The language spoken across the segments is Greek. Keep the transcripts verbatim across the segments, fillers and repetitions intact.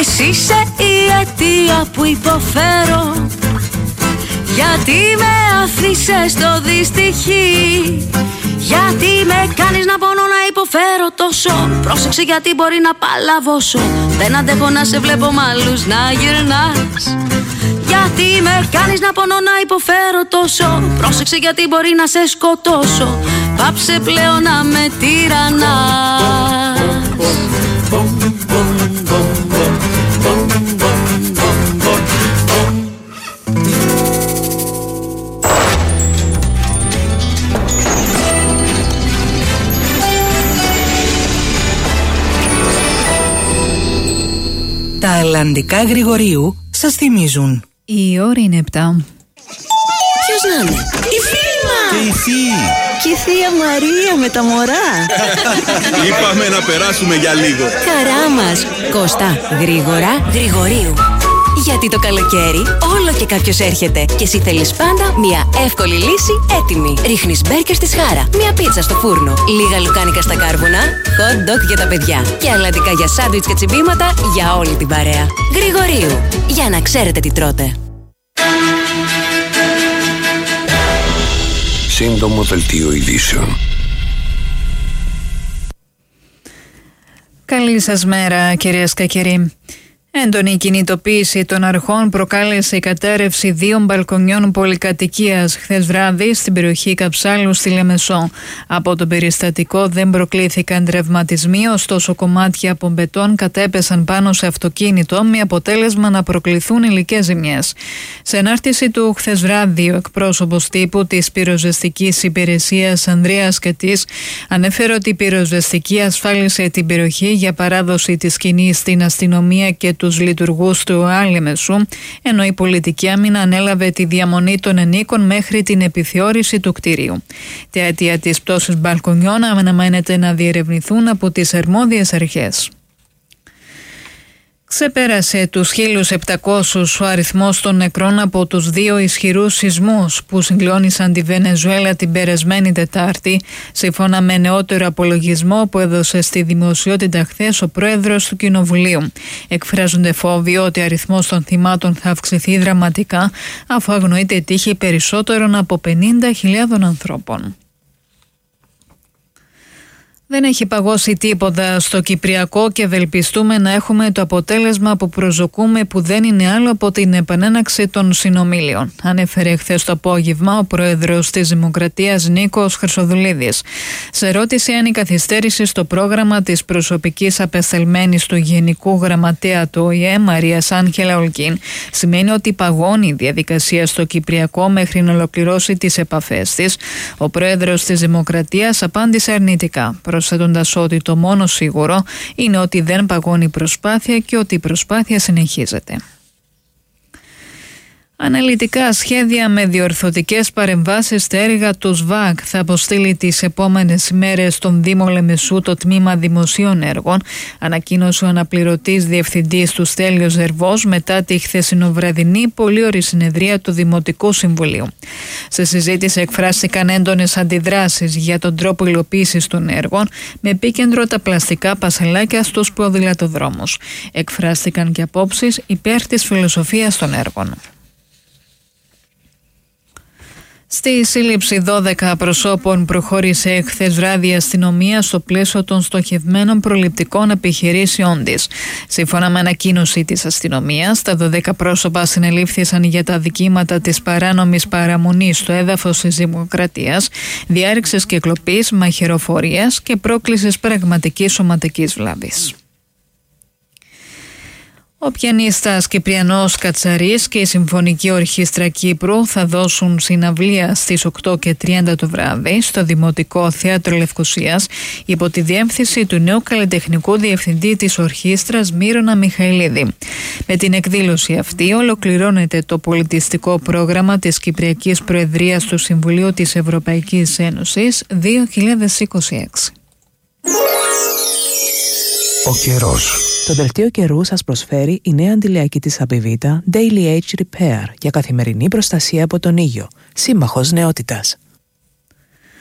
Εσύ είσαι η αιτία που υποφέρω, γιατί με άφησες το δυστυχή. Γιατί με κάνεις να πονώ, να υποφέρω τόσο. Πρόσεξε γιατί μπορεί να παλαβώσω. Δεν αντέχω να σε βλέπω μ' άλλους να γυρνάς. Γιατί με κάνεις να πονώ, να υποφέρω τόσο. Πρόσεξε γιατί μπορεί να σε σκοτώσω. Πάψε πλέον να με τυραννάς. Τα αλλαντικά Γρηγορίου σας θυμίζουν. Η ώρα είναι επτά. Ποιος να είναι? Η φίλη μας! Και η θεία! Και η θεία Μαρία με τα μωρά. Είπαμε να περάσουμε για λίγο. Χαρά μας. Κώστα, γρήγορα, Γρηγορίου. Γιατί το καλοκαίρι όλο και κάποιος έρχεται και εσύ θέλεις πάντα μια εύκολη λύση έτοιμη. Ρίχνεις μπέρκερ στη σχάρα, μια πίτσα στο φούρνο, λίγα λουκάνικα στα κάρβουνα, hot dog για τα παιδιά και αλατικά για σάντουιτς και τσιμπήματα για όλη την παρέα. Γρηγορίου, για να ξέρετε τι τρώτε. Σύντομο δελτίο ειδήσεων. Καλή σας μέρα, κυρίες και κύριοι. Έντονη κινητοποίηση των αρχών προκάλεσε η κατέρρευση δύο μπαλκονιών πολυκατοικίας χθες βράδυ στην περιοχή Καψάλου στη Λεμεσό. Από το περιστατικό δεν προκλήθηκαν τραυματισμοί, ωστόσο κομμάτια από μπετόν κατέπεσαν πάνω σε αυτοκίνητο με αποτέλεσμα να προκληθούν υλικές ζημιές. Σε ανάρτηση του χθες βράδυ, ο εκπρόσωπος τύπου της πυροσβεστικής υπηρεσίας Ανδρέας Κατής ανέφερε ότι η πυροσβεστική ασφάλισε την περιοχή για παράδοση της σκηνής στην αστυνομία και τους λειτουργούς του Άλεμεσου, ενώ η πολιτική άμυνα ανέλαβε τη διαμονή των ενίκων μέχρι την επιθεώρηση του κτίριου. Τα αίτια της πτώσης μπαλκονιών αναμένεται να διερευνηθούν από τις αρμόδιες αρχές. Ξεπέρασε τους χίλιους επτακόσιους ο αριθμός των νεκρών από τους δύο ισχυρούς σεισμούς που συγκλώνησαν τη Βενεζουέλα την περασμένη Τετάρτη, σύμφωνα με νεότερο απολογισμό που έδωσε στη δημοσιότητα χθες ο πρόεδρος του Κοινοβουλίου. Εκφράζονται φόβοι ότι ο αριθμός των θυμάτων θα αυξηθεί δραματικά, αφού αγνοείται η τύχη περισσότερων από πενήντα χιλιάδες ανθρώπων. Δεν έχει παγώσει τίποτα στο Κυπριακό και ευελπιστούμε να έχουμε το αποτέλεσμα που προσδοκούμε, που δεν είναι άλλο από την επανέναξη των συνομίλιων, ανέφερε χθες το απόγευμα ο πρόεδρος της Δημοκρατίας Νίκος Χρυσοδουλίδης. Σε ερώτηση αν η καθυστέρηση στο πρόγραμμα της προσωπικής απεσταλμένης του Γενικού Γραμματέα του Ο Η Ε, Μαρίας Άγγελα Ολκίν, σημαίνει ότι παγώνει η διαδικασία στο Κυπριακό μέχρι να ολοκληρώσει τις επαφές της, ο πρόεδρος της Δημοκρατίας απάντησε αρνητικά, προσθέτοντας ότι το μόνο σίγουρο είναι ότι δεν παγώνει η προσπάθεια και ότι η προσπάθεια συνεχίζεται. Αναλυτικά σχέδια με διορθωτικές παρεμβάσεις στα έργα του ΣΒΑΚ θα αποστείλει τις επόμενες ημέρες στον Δήμο Λεμεσού το Τμήμα Δημοσίων Έργων, ανακοίνωσε ο αναπληρωτής διευθυντής του Στέλιος Ζερβός μετά τη χθεσινοβραδινή πολύωρη συνεδρία του Δημοτικού Συμβουλίου. Σε συζήτηση εκφράστηκαν έντονες αντιδράσεις για τον τρόπο υλοποίησης των έργων, με επίκεντρο τα πλαστικά πασαλάκια στους ποδηλατοδρόμους. Εκφράστηκαν και απόψεις υπέρ της φιλοσοφίας των έργων. Στη σύλληψη δώδεκα προσώπων προχώρησε χθες βράδυ η αστυνομία στο πλαίσιο των στοχευμένων προληπτικών επιχειρήσεών της. Σύμφωνα με ανακοίνωση της αστυνομίας, τα δώδεκα πρόσωπα συνελήφθησαν για τα δικήματα της παράνομης παραμονής στο έδαφος της Δημοκρατίας, διάρρηξης και κλοπής, μαχαιροφορίας και πρόκλησης πραγματικής σωματικής βλάβης. Ο πιανίστας Κυπριανός Κατσαρής και η Συμφωνική Ορχήστρα Κύπρου θα δώσουν συναυλία στις οκτώ και τριάντα το βράδυ στο Δημοτικό Θέατρο Λευκωσίας υπό τη διεύθυνση του νέου καλλιτεχνικού διευθυντή της ορχήστρας Μύρονα Μιχαηλίδη. Με την εκδήλωση αυτή ολοκληρώνεται το πολιτιστικό πρόγραμμα της Κυπριακής Προεδρίας του Συμβουλίου της Ευρωπαϊκής Ένωσης δύο χιλιάδες είκοσι έξι. Ο καιρός. Το δελτίο καιρού σας προσφέρει η νέα αντιλιακή της Απιβίτα Daily Age Repair για καθημερινή προστασία από τον ήλιο. Σύμμαχος νεότητας.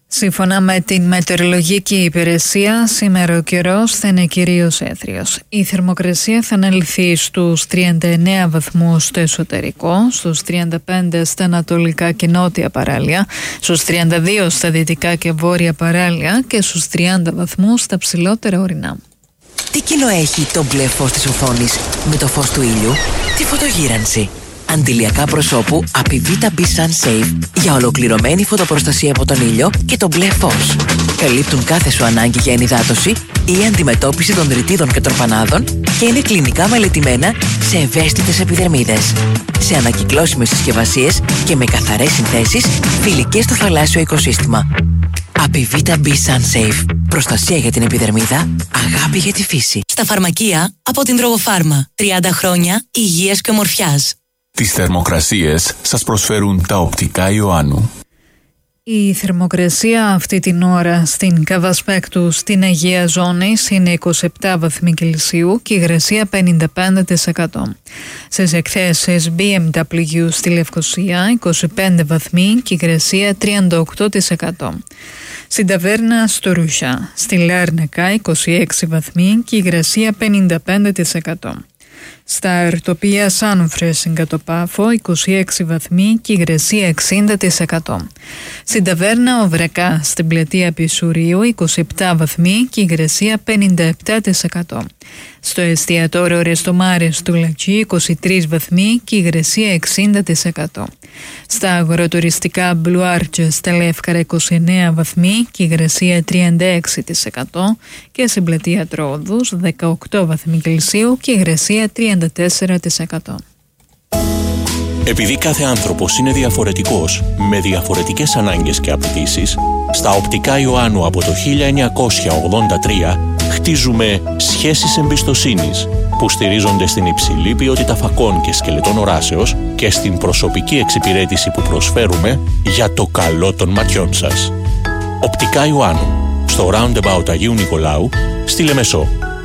Σύμφωνα με την μετεωρολογική υπηρεσία, σήμερα ο καιρός θα είναι κυρίως έθριος. Η θερμοκρασία θα αναλυθεί στους τριάντα εννέα βαθμούς στο εσωτερικό, στους τριάντα πέντε στα ανατολικά και νότια παράλια, στους τριάντα δύο στα δυτικά και βόρεια παράλια και στους τριάντα βαθμούς στα ψηλότερα ορεινά. Τι κοινό έχει το μπλε φως της οθόνης με το φως του ήλιου? Τη φωτογύρανση. Αντιλιακά προσώπου Apivita B Sun Safe για ολοκληρωμένη φωτοπροστασία από τον ήλιο και το μπλε φως. Καλύπτουν κάθε σου ανάγκη για ενυδάτωση ή αντιμετώπιση των ρητίδων και τροπανάδων και είναι κλινικά μελετημένα σε ευαίσθητες επιδερμίδες. Σε ανακυκλώσιμες συσκευασίες και με καθαρές συνθέσεις φιλικές στο θαλάσσιο οικοσύστημα. Apivita B Sun Safe. Προστασία για την επιδερμίδα, αγάπη για τη φύση. Στα φαρμακεία από την Τρογοφάρμα. τριάντα χρόνια υγείας και ομορφιάς. Τις θερμοκρασίες σας προσφέρουν τα οπτικά Ιωάννου. Η θερμοκρασία αυτή την ώρα στην Καβασπέκτου στην Αγία Ζώνης είναι είκοσι επτά βαθμοί Κελσίου και η υγρασία πενήντα πέντε τοις εκατό. Στις εκθέσεις μπι εμ ντάμπλιου στη Λευκοσία είκοσι πέντε βαθμοί και η υγρασία τριάντα οκτώ τοις εκατό. Στην Ταβέρνα στο Ρουσιά στη Λάρνακα είκοσι έξι βαθμοί και η υγρασία πενήντα πέντε τοις εκατό. Στα Ερτοπία Σάνφρε στην Κατοπάφο είκοσι έξι βαθμοί και υγρασία εξήντα τοις εκατό. Στην Ταβέρνα Οβρεκά στην Πλατεία Πισουρίου είκοσι επτά βαθμοί και υγρασία πενήντα επτά τοις εκατό. Στο εστιατόριο Ρεστομάρες του Λατσί είκοσι τρεις βαθμοί και υγρασία εξήντα τοις εκατό. Στα αγροτουριστικά Blue Arches στα Λεύκαρα είκοσι εννέα βαθμοί και υγρασία τριάντα έξι τοις εκατό και στην Πλατεία Τρόδους δεκαοκτώ βαθμοί Κελσίου και υγρασία τριάντα τέσσερα τοις εκατό. Επειδή κάθε άνθρωπος είναι διαφορετικός, με διαφορετικές ανάγκες και απαιτήσεις, στα οπτικά Ιωάννου από το χίλια εννιακόσια ογδόντα τρία χτίζουμε σχέσεις εμπιστοσύνης που στηρίζονται στην υψηλή ποιότητα φακών και σκελετών οράσεως και στην προσωπική εξυπηρέτηση που προσφέρουμε για το καλό των ματιών σας. Οπτικά Ιωάννου, στο Roundabout Αγίου Νικολάου, στη Λεμεσό.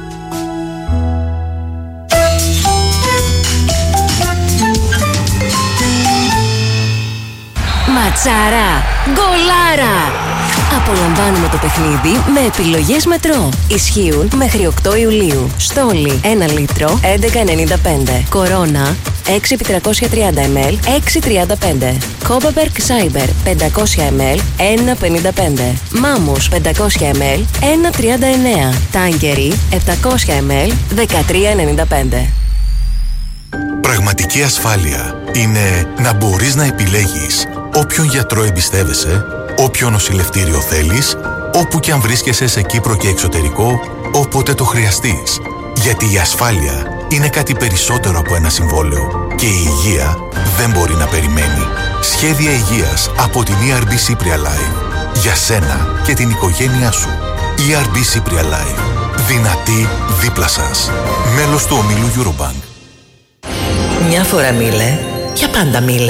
Ματσάρα, γκολάρα! Απολαμβάνουμε το παιχνίδι με επιλογές μετρό. Ισχύουν μέχρι οκτώ Ιουλίου. Στόλι ένα λίτρο έντεκα ενενήντα πέντε. Κορώνα έξι επί τριακόσια τριάντα μιλιλίτρα έξι τριάντα πέντε. Κόμπαμπερκ Σάιμπερ πεντακόσια μιλιλίτρα ένα πενήντα πέντε. Μάμους πεντακόσια μιλιλίτρα ένα τριάντα εννέα. Τάγκερι επτακόσια μιλιλίτρα δεκατρία ενενήντα πέντε. Πραγματική ασφάλεια είναι να μπορείς να επιλέγεις όποιον γιατρό εμπιστεύεσαι, όποιο νοσηλευτήριο θέλεις, όπου και αν βρίσκεσαι σε Κύπρο και εξωτερικό, όποτε το χρειαστείς. Γιατί η ασφάλεια είναι κάτι περισσότερο από ένα συμβόλαιο και η υγεία δεν μπορεί να περιμένει. Σχέδια υγείας από την ι αρ μπι Cypria Life. Για σένα και την οικογένειά σου. ι αρ μπι Cypria Life. Δυνατή δίπλα σας. Μέλος του ομίλου Eurobank. Μια φορά μίλε, για πάντα μίλε.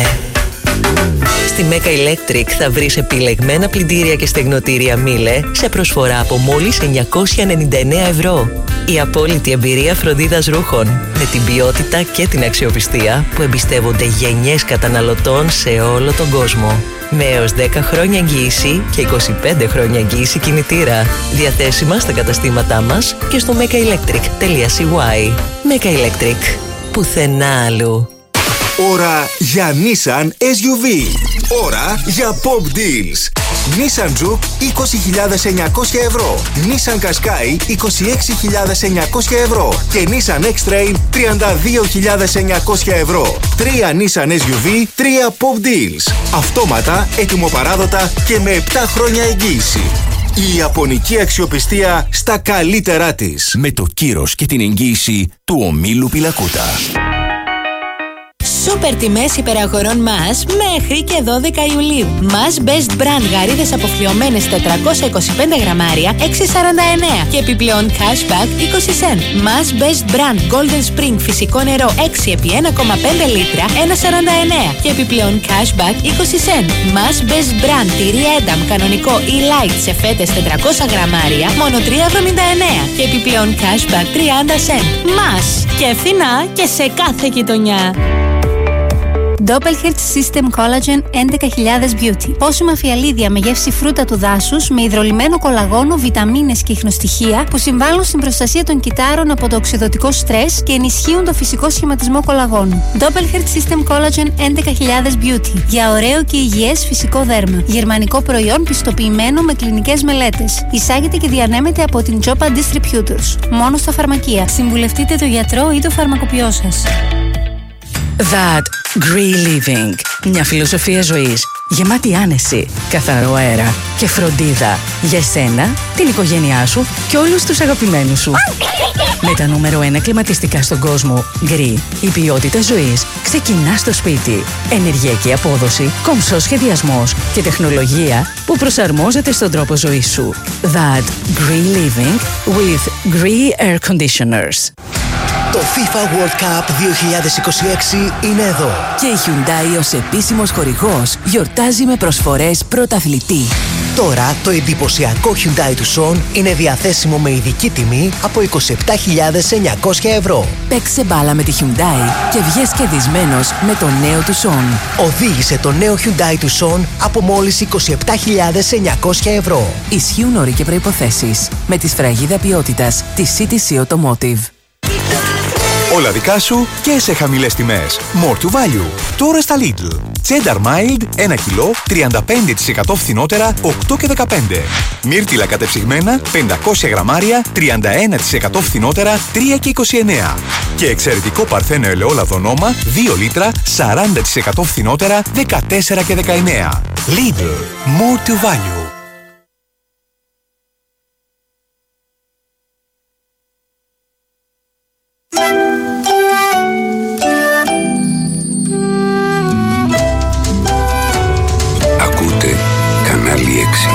Στη Mega Electric θα βρεις επιλεγμένα πλυντήρια και στεγνοτήρια Miele σε προσφορά από μόλις εννιακόσια ενενήντα εννέα ευρώ. Η απόλυτη εμπειρία φροντίδας ρούχων με την ποιότητα και την αξιοπιστία που εμπιστεύονται γενιές καταναλωτών σε όλο τον κόσμο. Με έως δέκα χρόνια εγγύηση και είκοσι πέντε χρόνια εγγύηση κινητήρα. Διαθέσιμα στα καταστήματά μας και στο megaelectric.cy. Mega Electric. Πουθενά αλλού. Ώρα για Nissan ες γιου βι. Ώρα για Pop Deals. Nissan Juke είκοσι χιλιάδες εννιακόσια ευρώ. Nissan Qashqai είκοσι έξι χιλιάδες εννιακόσια ευρώ. Και Nissan X-Trail τριάντα δύο χιλιάδες εννιακόσια ευρώ. Τρία Nissan ες γιου βι, τρία Pop Deals. Αυτόματα, έτοιμοπαράδοτα και με επτά χρόνια εγγύηση. Η ιαπωνική αξιοπιστία στα καλύτερά της. Με το κύρος και την εγγύηση του ομίλου Πιλακούτα. Σούπερ τιμές υπεραγορών μας μέχρι και δώδεκα Ιουλίου. Μας Best Brand γαρίδες αποφλιωμένες τετρακόσια είκοσι πέντε γραμμάρια έξι σαράντα εννέα και επιπλέον cashback είκοσι σεντ. Μας Best Brand Golden Spring φυσικό νερό έξι επί ένα κόμμα πέντε λίτρα ένα σαράντα εννέα και επιπλέον cashback είκοσι σεντ. Μας Best Brand τυρί Edam κανονικό ή light σε φέτες τετρακόσια γραμμάρια μόνο τρία εβδομήντα εννέα και επιπλέον cashback τριάντα σεντ. Μας και φθηνά και σε κάθε γειτονιά. Doppelherz System Collagen έντεκα χιλιάδες Beauty. Πόσιμα φιαλίδια με γεύση φρούτα του δάσους με υδρολυμμένο κολαγόνο, βιταμίνες και ιχνοστοιχεία που συμβάλλουν στην προστασία των κυτάρων από το οξυδωτικό στρες και ενισχύουν το φυσικό σχηματισμό κολαγόνου. Doppelherz System Collagen έντεκα χιλιάδες Beauty. Για ωραίο και υγιές φυσικό δέρμα. Γερμανικό προϊόν πιστοποιημένο με κλινικές μελέτες. Εισάγεται και διανέμεται από την Jopa Distributors. Μόνο στα φαρμακεία. Συμβουλευτείτε τον γιατρό ή το φαρμακοποιό σας. That Green Living. Μια φιλοσοφία ζωής γεμάτη άνεση, καθαρό αέρα και φροντίδα για εσένα, την οικογένειά σου και όλους τους αγαπημένους σου. Με τα νούμερο ένα κλιματιστικά στον κόσμο, Green, η ποιότητα ζωής ξεκινά στο σπίτι. Ενεργειακή απόδοση, κομψός σχεδιασμός και τεχνολογία που προσαρμόζεται στον τρόπο ζωής σου. That Green Living with Green Air Conditioners. Το FIFA World Cup δύο χιλιάδες είκοσι έξι είναι εδώ. Και η Hyundai ως επίσημος χορηγός γιορτάζει με προσφορές πρωταθλητή. Τώρα το εντυπωσιακό Hyundai Tucson είναι διαθέσιμο με ειδική τιμή από είκοσι επτά χιλιάδες εννιακόσια ευρώ. Παίξε μπάλα με τη Hyundai και βγες κερδισμένος με το νέο Tucson. Οδήγησε το νέο Hyundai Tucson από μόλις είκοσι επτά χιλιάδες εννιακόσια ευρώ. Ισχύουν όροι και προϋποθέσεις με τη σφραγίδα ποιότητας της σι τι σι Automotive. Όλα δικά σου και σε χαμηλές τιμές. More to value. Τώρα στα Lidl. Cheddar Mild ένα κιλό τριάντα πέντε τοις εκατό φθηνότερα οκτώ και δεκαπέντε. Μύρτιλα κατεψυγμένα πεντακόσια γραμμάρια τριάντα ένα τοις εκατό φθηνότερα τρία και είκοσι εννέα. Και εξαιρετικό παρθένο ελαιόλαδο Νόμα δύο λίτρα σαράντα τοις εκατό φθηνότερα δεκατέσσερα και δεκαεννέα. Lidl. More to value. Ακούτε κανάλι έξι.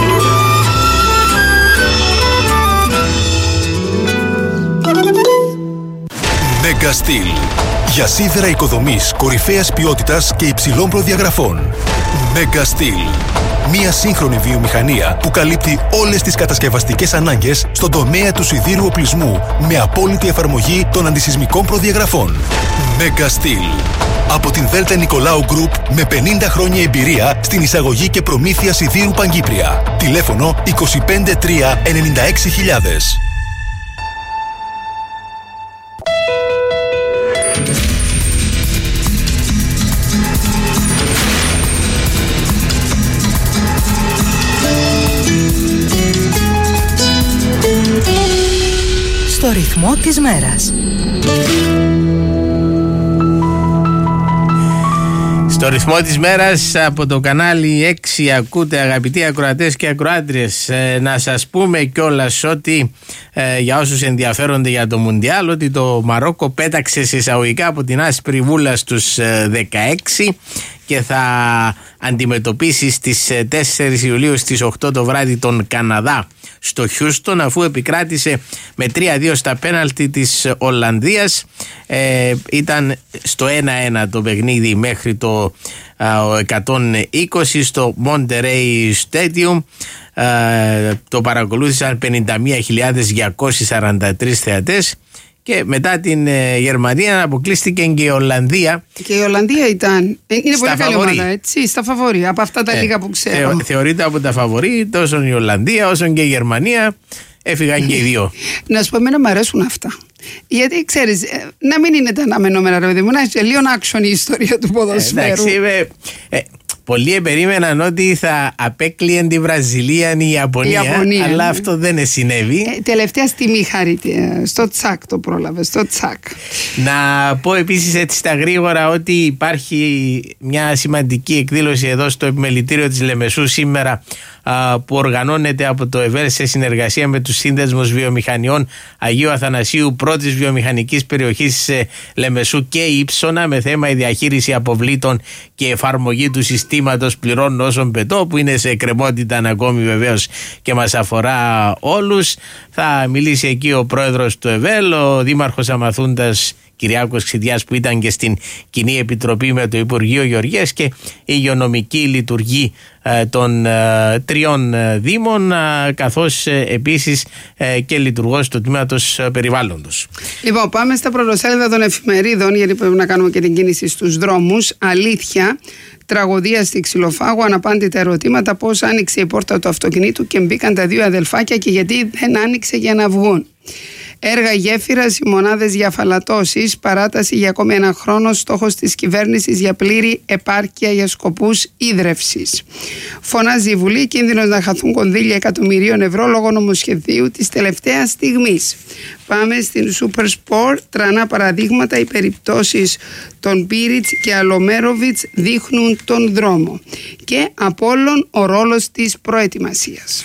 Mega Steel. Για σίδερα οικοδομής κορυφαίας ποιότητας και υψηλών προδιαγραφών. Mega Steel. Μια σύγχρονη βιομηχανία που καλύπτει όλες τις κατασκευαστικές ανάγκες στον τομέα του σιδήρου οπλισμού με απόλυτη εφαρμογή των αντισυσμικών προδιαγραφών. Mega Steel. Από την Δέλτα Νικολάου Group με πενήντα χρόνια εμπειρία στην εισαγωγή και προμήθεια σιδήρου Παγκύπρια. Τηλέφωνο είκοσι πέντε τρία ενενήντα έξι χιλιάδες. Στο ρυθμό της μέρας. Στο ρυθμό της μέρας από το κανάλι έξι ακούτε, αγαπητοί ακροατές και ακροάτριες, ε, να σας πούμε κιόλας ότι ε, για όσους ενδιαφέρονται για το Μουντιάλ, ότι το Μαρόκο πέταξε σε εισαγωγικά από την άσπρη βούλα στους ε, δεκαέξι και θα αντιμετωπίσει στις τέσσερις Ιουλίου στις οκτώ το βράδυ τον Καναδά στο Χιούστον, αφού επικράτησε με τρία δύο στα πέναλτι της Ολλανδίας. Ε, ήταν στο ένα ένα το παιχνίδι μέχρι το ε, εκατόν είκοσι στο Monterey Stadium. Ε, το παρακολούθησαν πενήντα μία χιλιάδες διακόσιοι σαράντα τρεις θεατές. Και μετά την ε, Γερμανία αποκλείστηκε και η Ολλανδία. Και η Ολλανδία ήταν. Είναι στα πολύ καλή φαβορί. ομάδα, έτσι. Στα φαβορί, από αυτά τα ε, λίγα που ξέρω. Θεω, θεωρείται από τα φαβορί τόσο η Ολλανδία όσο και η Γερμανία. Έφυγαν και οι δύο. Να σου πω, εμένα μου αρέσουν αυτά. Γιατί ξέρεις, να μην είναι τα αναμενόμενα, ρε παιδί μου, να έχει λίγο action η ιστορία του ποδοσφαίρου. Ε, εντάξει, ε, ε, πολλοί περίμεναν ότι θα απέκλειεν τη Βραζιλία ή η Ιαπωνία, η Ιαπωνία αλλά ναι. αυτό δεν συνέβη. Ε, τελευταία στιγμή χαρίτη, στο τσακ το πρόλαβε, στο τσακ. Να πω επίσης έτσι στα γρήγορα ότι υπάρχει μια σημαντική εκδήλωση εδώ στο επιμελητήριο της Λεμεσού σήμερα, που οργανώνεται από το ΕΒΕΡ σε συνεργασία με τους Σύνδεσμους Βιομηχανιών Αγίου Αθανασίου πρώτης βιομηχανικής περιοχής Λεμεσού και Ήψονα, με θέμα η διαχείριση αποβλήτων και εφαρμογή του συστήματος πληρώνω όσων πετώ, που είναι σε εκκρεμότητα ακόμη βεβαίως και μας αφορά όλους. Θα μιλήσει εκεί ο πρόεδρος του ΕΒΕΛ, ο δήμαρχος Αμαθούντας Κυριάκος Ξηδιάς, που ήταν και στην κοινή επιτροπή με το Υπουργείο Γεωργίας, και η υγειονομική λειτουργή των τριών δήμων, καθώς επίσης και λειτουργός του τμήματος περιβάλλοντος. Λοιπόν, πάμε στα πρωτοσέλιδα των εφημερίδων, γιατί πρέπει να κάνουμε και την κίνηση στους δρόμους. Αλήθεια, τραγωδία στη Ξυλοφάγο, αναπάντητα ερωτήματα: πώς άνοιξε η πόρτα του αυτοκινήτου και μπήκαν τα δύο αδελφάκια και γιατί δεν άνοιξε για να βγουν. Έργα γέφυρας, οι μονάδες για αφαλατώσεις, παράταση για ακόμη ένα χρόνο, στόχος της κυβέρνησης για πλήρη επάρκεια για σκοπούς ίδρευσης. Φωνάζει η Βουλή, κίνδυνος να χαθούν κονδύλια εκατομμυρίων ευρώ λόγω νομοσχεδίου της τελευταίας στιγμής. Πάμε στην Super Sport. Τρανά παραδείγματα, οι περιπτώσεις των Πίριτς και Αλομέροβιτς δείχνουν τον δρόμο. Και Απόλλων, ο ρόλος της προετοιμασίας.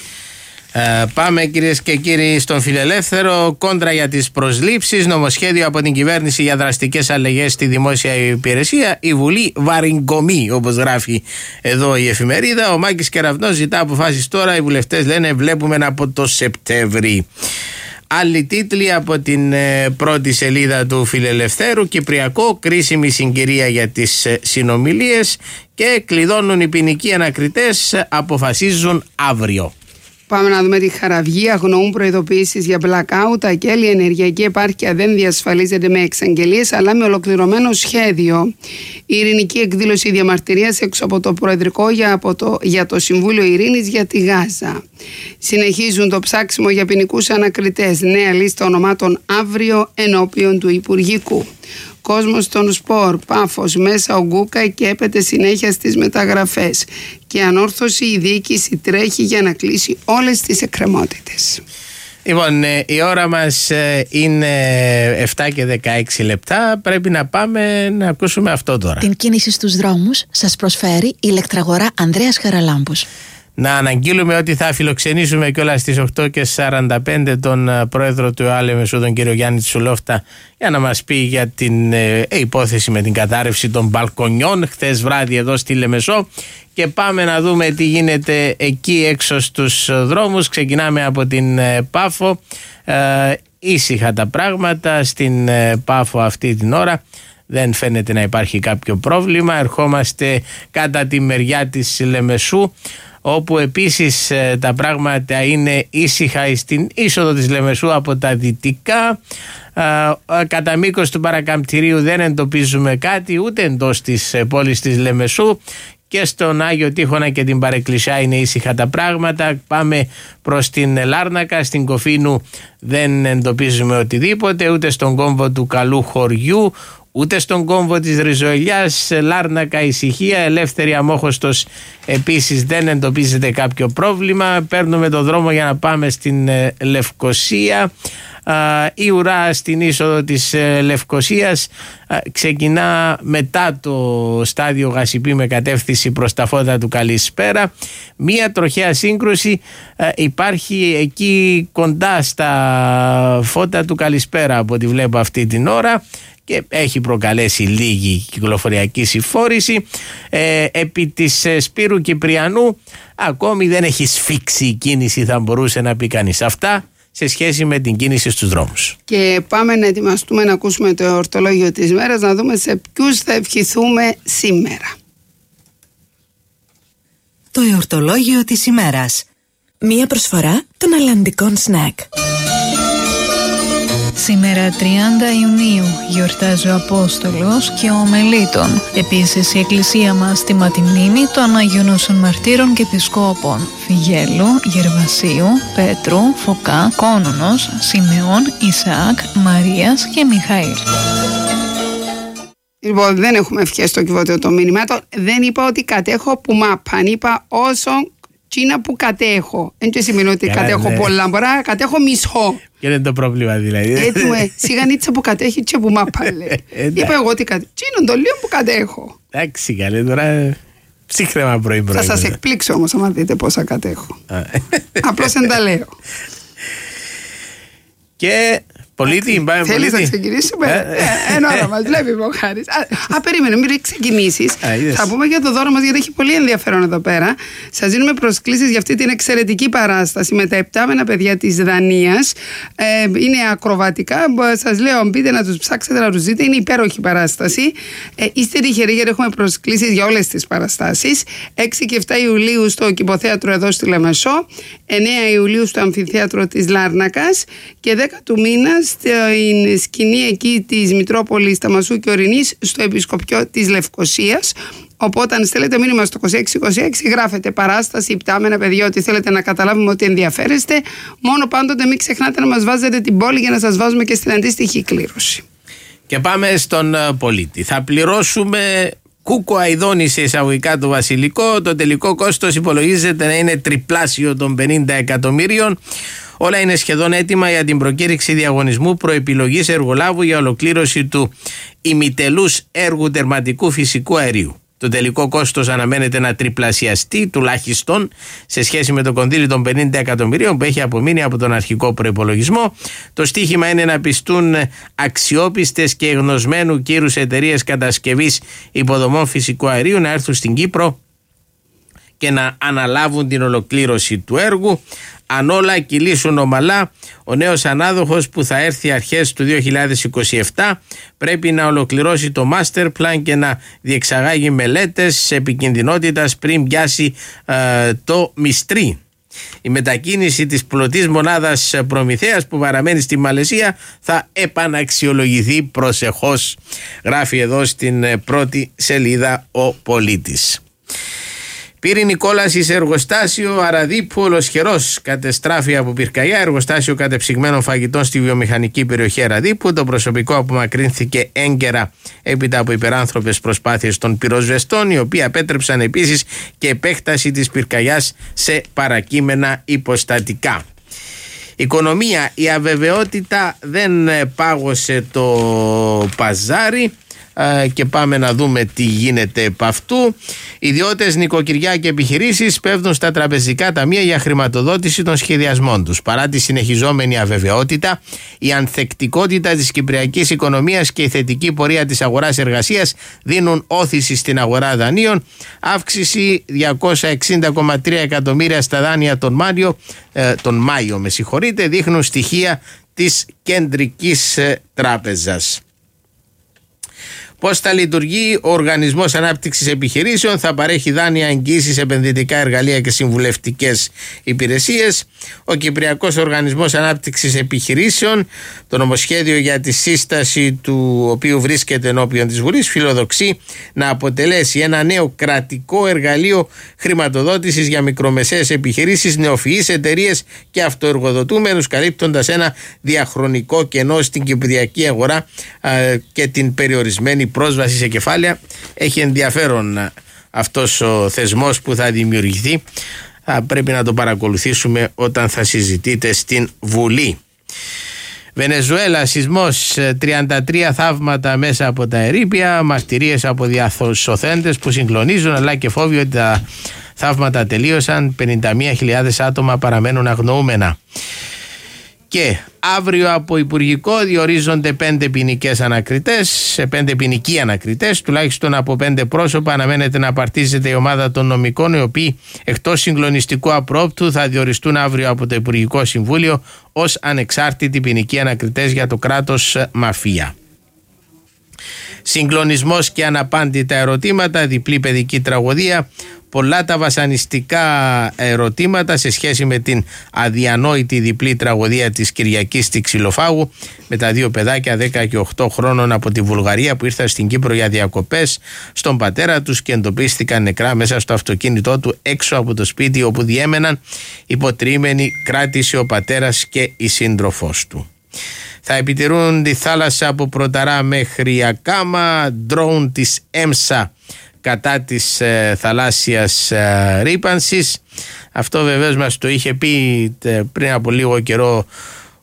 Ε, πάμε κυρίες και κύριοι στον Φιλελεύθερο. Κόντρα για τις προσλήψεις, νομοσχέδιο από την κυβέρνηση για δραστικές αλλαγές στη δημόσια υπηρεσία. Η Βουλή βαριγκομεί, όπως γράφει εδώ η εφημερίδα. Ο Μάκης Κεραυνός ζητά αποφάσεις τώρα. Οι βουλευτές λένε βλέπουμε από το Σεπτέμβρη. Άλλοι τίτλοι από την ε, πρώτη σελίδα του Φιλελευθέρου: Κυπριακό, κρίσιμη συγκυρία για τις ε, συνομιλίες, και κλειδώνουν οι ποινικοί ανακριτές, αποφασίζουν αύριο. Πάμε να δούμε τη Χαραυγή. Αγνοούν προειδοποιήσεις για blackout. Ακέλη, η ενεργειακή επάρκεια δεν διασφαλίζεται με εξαγγελίες αλλά με ολοκληρωμένο σχέδιο. Η ειρηνική εκδήλωση διαμαρτυρίας έξω από το Προεδρικό για, από το, για το Συμβούλιο Ειρήνης για τη Γάζα. Συνεχίζουν το ψάξιμο για ποινικούς ανακριτές. Νέα λίστα ονομάτων αύριο ενώπιον του Υπουργικού. Κόσμος των σπορ, Πάφος, μέσα ο Γκούκα και έπεται συνέχεια στις μεταγραφές. Και ανόρθωση, η διοίκηση τρέχει για να κλείσει όλες τις εκκρεμότητες. Λοιπόν, η ώρα μας είναι εφτά και δεκαέξι λεπτά. Πρέπει να πάμε να ακούσουμε αυτό τώρα. Την κίνηση στους δρόμους σας προσφέρει η ηλεκτραγορά Ανδρέας Χαραλάμπους. Να αναγγείλουμε ότι θα φιλοξενήσουμε κιόλας στις οκτώ και σαράντα πέντε τον πρόεδρο του ΕΑΛΕΜΕΣΟΥ, τον κύριο Γιάννη Τσουλόφτα, για να μας πει για την ε, υπόθεση με την κατάρρευση των μπαλκονιών χθες βράδυ εδώ στη Λεμεσό. Και πάμε να δούμε τι γίνεται εκεί έξω στους δρόμους. Ξεκινάμε από την ε, Πάφο. Ε, ήσυχα τα πράγματα στην ε, Πάφο αυτή την ώρα. Δεν φαίνεται να υπάρχει κάποιο πρόβλημα. Ερχόμαστε κατά τη μεριά της Λεμεσού, όπου επίσης ε, τα πράγματα είναι ήσυχα στην είσοδο της Λεμεσού από τα δυτικά. Ε, κατά μήκος του παρακαμπτηρίου δεν εντοπίζουμε κάτι, ούτε εντός της ε, πόλης της Λεμεσού. Και στον Άγιο Τείχονα και την Παρεκκλησιά είναι ήσυχα τα πράγματα. Πάμε προς την Λάρνακα, στην Κοφίνου δεν εντοπίζουμε οτιδήποτε, ούτε στον κόμβο του Καλού Χωριού, ούτε στον κόμβο της Ριζοελιάς. Λάρνακα ησυχία, Ελεύθερη Αμόχωστος επίσης δεν εντοπίζεται κάποιο πρόβλημα. Παίρνουμε το δρόμο για να πάμε στην Λευκοσία. Η ουρά στην είσοδο της Λευκοσίας ξεκινά μετά το στάδιο Γασιπή με κατεύθυνση προς τα φώτα του Καλησπέρα. Μία τροχαία σύγκρουση υπάρχει εκεί κοντά στα φώτα του Καλησπέρα από ό,τι βλέπω αυτή την ώρα, και έχει προκαλέσει λίγη κυκλοφοριακή συμφόρηση. Ε, επί της ε, Σπύρου Κυπριανού ακόμη δεν έχει σφίξει η κίνηση, θα μπορούσε να πει κανείς. Αυτά σε σχέση με την κίνηση στους δρόμους. Και πάμε να ετοιμαστούμε να ακούσουμε το εορτολόγιο της μέρας, να δούμε σε ποιους θα ευχηθούμε σήμερα. Το εορτολόγιο της ημέρας. Μία προσφορά των αλλαντικών σνακ. Σήμερα τριάντα Ιουνίου γιορτάζει ο Απόστολος και ο Μελίτων. Επίσης η εκκλησία μας τιμά τη μνήμη των Αγίων Όσων Μαρτύρων και Επισκόπων Φιγέλου, Γερβασίου, Πέτρου, Φωκά, Κόνονος, Σιμεών, Ισαάκ, Μαρίας και Μιχαήλ. Λοιπόν, δεν έχουμε ευχές στο κυβότιο το μήνυμα. Δεν είπα ότι κατέχω που μάπαν. Είπα όσο Τσίνα που κατέχω. Δεν σημαίνει ότι Καλά, κατέχω ναι. πολλά. Μπορεί να κατέχω μισό. Και είναι το πρόβλημα δηλαδή. Έτσι μου, σιγανίτσα που κατέχει και που μάπαλε. Είπα εγώ ότι κατέχω. Τσίνον το λίγο που κατέχω. Εντάξει, καλή τώρα. Ψύχρεμα πρωί-πρωί. Θα σας εκπλήξω όμως άμα δείτε πόσα κατέχω. Απλώς δεν τα λέω. Και Πολίτη, θέλεις να ξεκινήσουμε? Ε, Ένα ώρα μας βλέπει ο Χάρης. Α, περίμενε, μην ξεκινήσεις. Θα πούμε για το δώρο μας, γιατί έχει πολύ ενδιαφέρον εδώ πέρα. Σας δίνουμε προσκλήσεις για αυτή την εξαιρετική παράσταση με τα επτάμενα παιδιά της Δανίας. Ε, είναι ακροβατικά. Σας λέω, μπείτε να τους ψάξετε, να τους δείτε. Είναι υπέροχη παράσταση. Ε, είστε τυχεροί, γιατί έχουμε προσκλήσεις για όλες τις παραστάσεις. έξι και επτά Ιουλίου στο Κηποθέατρο εδώ στη Λεμεσό, εννέα Ιουλίου στο Αμφιθέατρο της Λάρνακας και δέκα του μήνα στην σκηνή εκεί της Μητρόπολης Ταμασού και Ορεινής στο Επισκοπιό της Λευκωσίας. Οπότε, αν στέλνετε μήνυμα στο είκοσι έξι είκοσι έξι, γράφετε παράσταση, υπτάμενα παιδιά, ότι θέλετε να καταλάβουμε ότι ενδιαφέρεστε. Μόνο πάντοτε μην ξεχνάτε να μας βάζετε την πόλη για να σας βάζουμε και στην αντίστοιχη κλήρωση. Και πάμε στον πολίτη. Θα πληρώσουμε κούκο αηδόνι σε εισαγωγικά το βασιλικό. Το τελικό κόστος υπολογίζεται να είναι τριπλάσιο των πενήντα εκατομμύριων. Όλα είναι σχεδόν έτοιμα για την προκήρυξη διαγωνισμού προεπιλογής εργολάβου για ολοκλήρωση του ημιτελούς έργου τερματικού φυσικού αερίου. Το τελικό κόστος αναμένεται να τριπλασιαστεί τουλάχιστον σε σχέση με το κονδύλι των πενήντα εκατομμυρίων που έχει απομείνει από τον αρχικό προϋπολογισμό. Το στίχημα είναι να πιστούν αξιόπιστες και γνωσμένου κύρους εταιρείες κατασκευής υποδομών φυσικού αερίου να έρθουν στην Κύπρο και να αναλάβουν την ολοκλήρωση του έργου. Αν όλα κυλήσουν ομαλά, ο νέος ανάδοχος που θα έρθει αρχές του δύο χιλιάδες είκοσι επτά πρέπει να ολοκληρώσει το master plan και να διεξαγάγει μελέτες επικινδυνότητας πριν πιάσει ε, το μυστρί. Η μετακίνηση της πλωτής μονάδας Προμηθέας που παραμένει στη Μαλαισία θα επαναξιολογηθεί προσεχώς, γράφει εδώ στην πρώτη σελίδα ο Πολίτης. Πύρινη κόλαση σε εργοστάσιο Αραδίπου Ολοσχερός. Κατεστράφει από πυρκαγιά εργοστάσιο κατεψυγμένων φαγητών στη βιομηχανική περιοχή Αραδίπου. Το προσωπικό απομακρύνθηκε έγκαιρα έπειτα από υπεράνθρωπες προσπάθειες των πυροσβεστών, οι οποίοι απέτρεψαν επίσης και επέκταση της πυρκαγιάς σε παρακείμενα υποστατικά. Οικονομία. Η αβεβαιότητα δεν πάγωσε το παζάρι. Και πάμε να δούμε τι γίνεται επ' αυτού. Ιδιώτες, νοικοκυριά και επιχειρήσεις πέφτουν στα τραπεζικά ταμεία για χρηματοδότηση των σχεδιασμών τους. Παρά τη συνεχιζόμενη αβεβαιότητα, η ανθεκτικότητα της κυπριακής οικονομίας και η θετική πορεία της αγοράς εργασίας δίνουν όθηση στην αγορά δανείων. Αύξηση διακόσια εξήντα κόμμα τρία εκατομμύρια στα δάνεια τον Μάιο, ε, τον Μάιο με συγχωρείτε, δείχνουν στοιχεία της Κεντρικής Τράπεζας. Πώς θα λειτουργεί ο Οργανισμός Ανάπτυξης Επιχειρήσεων? Θα παρέχει δάνεια, εγγύησεις, επενδυτικά εργαλεία και συμβουλευτικές υπηρεσίες. Ο Κυπριακός Οργανισμός Ανάπτυξης Επιχειρήσεων, το νομοσχέδιο για τη σύσταση του οποίου βρίσκεται ενώπιον της Βουλής, φιλοδοξεί να αποτελέσει ένα νέο κρατικό εργαλείο χρηματοδότησης για μικρομεσαίες επιχειρήσεις, νεοφυείς εταιρείες και αυτοεργοδοτούμενους, καλύπτοντας ένα διαχρονικό κενό στην κυπριακή αγορά α, και την περιορισμένη πρόσβαση σε κεφάλαια. Έχει ενδιαφέρον αυτός ο θεσμός που θα δημιουργηθεί. Θα πρέπει να το παρακολουθήσουμε όταν θα συζητείτε στην Βουλή. Βενεζουέλα, σεισμός, τριάντα τρία θαύματα μέσα από τα ερείπια, μαρτυρίες από διασωθέντες που συγκλονίζουν, αλλά και φόβοι ότι τα θαύματα τελείωσαν, πενήντα μία χιλιάδες άτομα παραμένουν αγνοούμενα. Και αύριο από Υπουργικό διορίζονται πέντε ποινικές ανακριτές, πέντε ποινικοί ανακριτές, τουλάχιστον από πέντε πρόσωπα αναμένεται να απαρτίζεται η ομάδα των νομικών, οι οποίοι εκτός συγκλονιστικού απρόπτου θα διοριστούν αύριο από το Υπουργικό Συμβούλιο ως ανεξάρτητοι ποινικοί ανακριτές για το κράτος μαφία. Συγκλονισμός και αναπάντητα ερωτήματα, διπλή παιδική τραγωδία. Πολλά τα βασανιστικά ερωτήματα σε σχέση με την αδιανόητη διπλή τραγωδία της Κυριακής στη Ξυλοφάγου, με τα δύο παιδάκια δέκα και οκτώ χρόνων από τη Βουλγαρία που ήρθαν στην Κύπρο για διακοπές, στον πατέρα τους και εντοπίστηκαν νεκρά μέσα στο αυτοκίνητό του έξω από το σπίτι όπου διέμεναν. Υπό τριήμενη κράτηση ο πατέρας και η σύντροφός του. Θα επιτηρούν τη θάλασσα από Πρωταρά μέχρι Ακάμα, ντρόουν της ΕΜΣΑ κατά της ε, θαλάσσιας ε, ρύπανσης. Αυτό βεβαίως μας το είχε πει ε, πριν από λίγο καιρό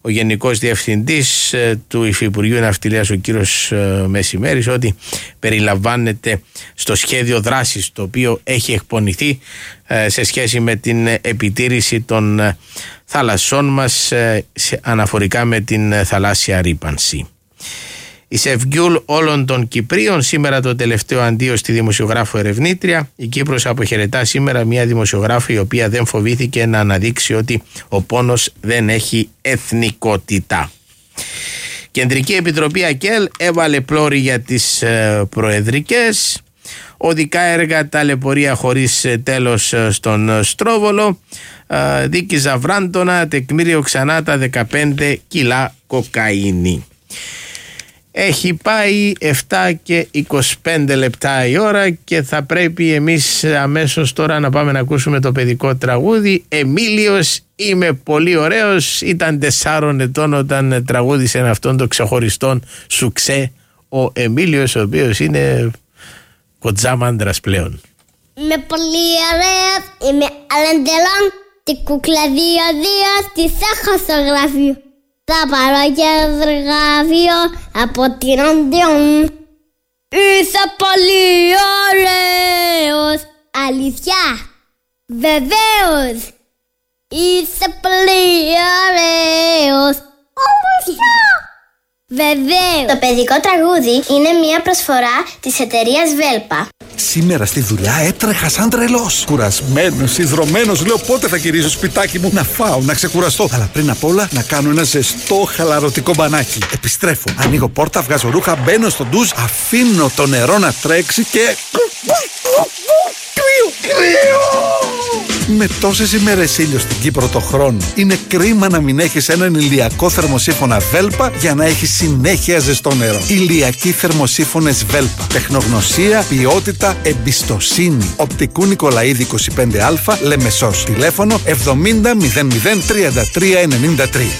ο Γενικός Διευθυντής του Υφυπουργείου Ναυτιλίας, ο κύριος Μεσημέρης, ότι περιλαμβάνεται στο σχέδιο δράσης το οποίο έχει εκπονηθεί σε σχέση με την επιτήρηση των θαλασσών μας αναφορικά με την θαλάσσια ρύπανση. Η Σεβγιούλ όλων των Κυπρίων, σήμερα το τελευταίο αντίο στη δημοσιογράφο ερευνήτρια. Η Κύπρος αποχαιρετά σήμερα μια δημοσιογράφο η οποία δεν φοβήθηκε να αναδείξει ότι ο πόνος δεν έχει εθνικότητα. Κεντρική Επιτροπή ΑΚΕΛ έβαλε πλώρη για τις ε, προεδρικές. Οδικά έργα ταλαιπωρία χωρίς τέλος στον Στρόβολο. Ε, δίκη Ζαβράντονα, τεκμήριο ξανά τα δεκαπέντε κιλά κοκαίνη. Έχει πάει επτά και είκοσι πέντε λεπτά η ώρα και θα πρέπει εμείς αμέσως τώρα να πάμε να ακούσουμε το παιδικό τραγούδι. Εμίλιος, είμαι πολύ ωραίος. Ήταν τεσσάρων ετών όταν τραγούδισε αυτόν τον ξεχωριστό σουξέ ο Εμίλιος, ο οποίος είναι κοτζάμαντρας πλέον. Είμαι πολύ ωραίος, είμαι αλεντελόν. Την κούκλα δύο δύο τη έχω στο γραφείο. Θα πάρω και γραφείο από την Αντιόν. Είσαι πολύ ωραίος. Αλήθεια. Βεβαίως. Είσαι πολύ ωραίος. Αλήθεια. Βεβαίως. Το παιδικό τραγούδι είναι μια προσφορά της εταιρείας Βέλπα. Σήμερα στη δουλειά έτρεχα σαν τρελός. Κουρασμένος, ιδρωμένος, λέω πότε θα γυρίσω σπιτάκι μου να φάω, να ξεκουραστώ. Αλλά πριν απ' όλα να κάνω ένα ζεστό χαλαρωτικό μπανάκι. Επιστρέφω, ανοίγω πόρτα, βγάζω ρούχα, μπαίνω στο ντους, αφήνω το νερό να τρέξει και... Κρύο, κρύο! Με τόσες ημέρες ήλιο στην Κύπρο το χρόνο, είναι κρίμα να μην έχεις έναν ηλιακό θερμοσύφωνα Βέλπα για να έχεις συνέχεια ζεστό νερό. Ηλιακοί θερμοσύφωνες Βέλπα. Τεχνογνωσία, ποιότητα, εμπιστοσύνη. Οπτικού Νικολαίδη είκοσι πέντε α, Λεμεσός. Τηλέφωνο εβδομήντα μηδέν μηδέν τριάντα τρία ενενήντα τρία.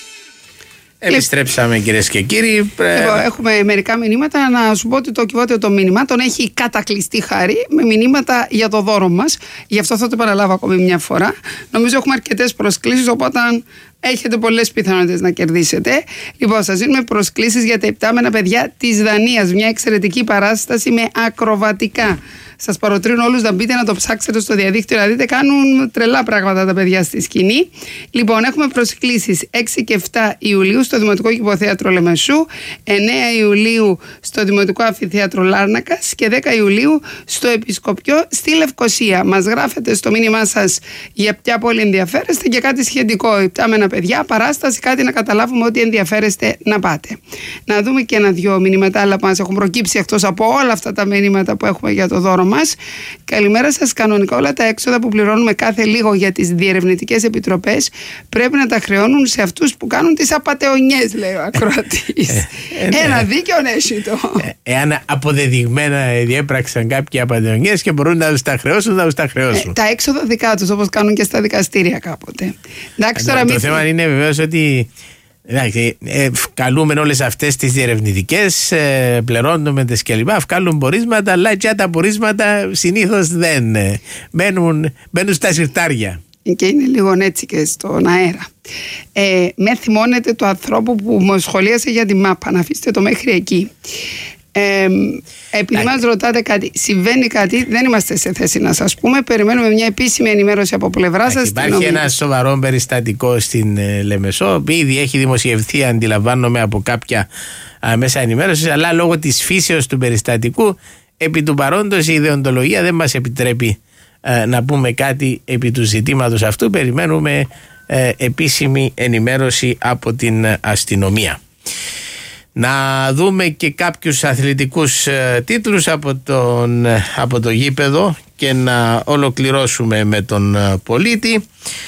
Επιστρέψαμε κυρίες και κύριοι. Λοιπόν, έχουμε μερικά μηνύματα. Να σου πω ότι το κυβότιο το μήνυμα τον έχει κατακλειστεί χάρη με μηνύματα για το δώρο μας. Γι' αυτό θα το παραλάβω ακόμη μια φορά. Νομίζω έχουμε αρκετές προσκλήσεις, οπότε έχετε πολλές πιθανότητες να κερδίσετε. Λοιπόν, σας δίνουμε προσκλήσεις για τα υπτάμενα παιδιά της Δανίας. Μια εξαιρετική παράσταση με ακροβατικά. Σας παροτρύνω όλους να μπείτε να το ψάξετε στο διαδίκτυο, να δείτε, κάνουν τρελά πράγματα τα παιδιά στη σκηνή. Λοιπόν, έχουμε προσκλήσεις έξι και επτά Ιουλίου στο Δημοτικό Κηποθέατρο Λεμεσού, εννέα Ιουλίου στο Δημοτικό Αμφιθέατρο Λάρνακας και δέκα Ιουλίου στο Επισκοπιό στη Λευκοσία. Μας γράφετε στο μήνυμά σας για ποια πόλη ενδιαφέρεστε και κάτι σχετικό. Υπτάμενα παιδιά, παράσταση, κάτι να καταλάβουμε ότι ενδιαφέρεστε να πάτε. Να δούμε και ένα-δυο μηνύματα άλλα που μας έχουν προκύψει εκτός από όλα αυτά τα μηνύματα που έχουμε για το δώρο μας. Καλημέρα σας. Κανονικά όλα τα έξοδα που πληρώνουμε κάθε λίγο για τις διερευνητικές επιτροπές πρέπει να τα χρεώνουν σε αυτούς που κάνουν τις απατεωνιές, λέει ο ακροατής. Ένα δίκαιο νέσιτο. Εάν αποδεδειγμένα διέπραξαν κάποιοι απατεωνιές και μπορούν να τους τα χρεώσουν, να τους τα χρεώσουν. Ε, τα έξοδα δικά τους, όπως κάνουν και στα δικαστήρια κάποτε. Εντάξει, τώρα το μη... θέμα είναι βεβαίως ότι εντάξει, ε, καλούμε όλες αυτές τις διερευνητικές, ε, πληρώνουμε τις κλπ. Βγάλουν πορίσματα, αλλά και τα πορίσματα συνήθως δεν ε, μπαίνουν, μπαίνουν στα συρτάρια. Και είναι λίγο έτσι και στον αέρα. Ε, με θυμώνετε του ανθρώπου που μου σχολίασε για τη μάπα, να αφήσετε το μέχρι εκεί. Ε, επειδή μας ρωτάτε κάτι, συμβαίνει κάτι, δεν είμαστε σε θέση να σας πούμε. Περιμένουμε μια επίσημη ενημέρωση από πλευρά σας. Υπάρχει ένα σοβαρό περιστατικό στην ε, Λεμεσό. Ήδη έχει δημοσιευθεί, αντιλαμβάνομαι, από κάποια α, μέσα ενημέρωση, αλλά λόγω της φύσεως του περιστατικού, επί του παρόντος η ιδεοντολογία δεν μας επιτρέπει ε, να πούμε κάτι επί του ζητήματος αυτού. Περιμένουμε ε, επίσημη ενημέρωση από την αστυνομία. Να δούμε και κάποιους αθλητικούς ε, τίτλους από, τον, ε, από το γήπεδο και να ολοκληρώσουμε με τον ε, Πολίτη.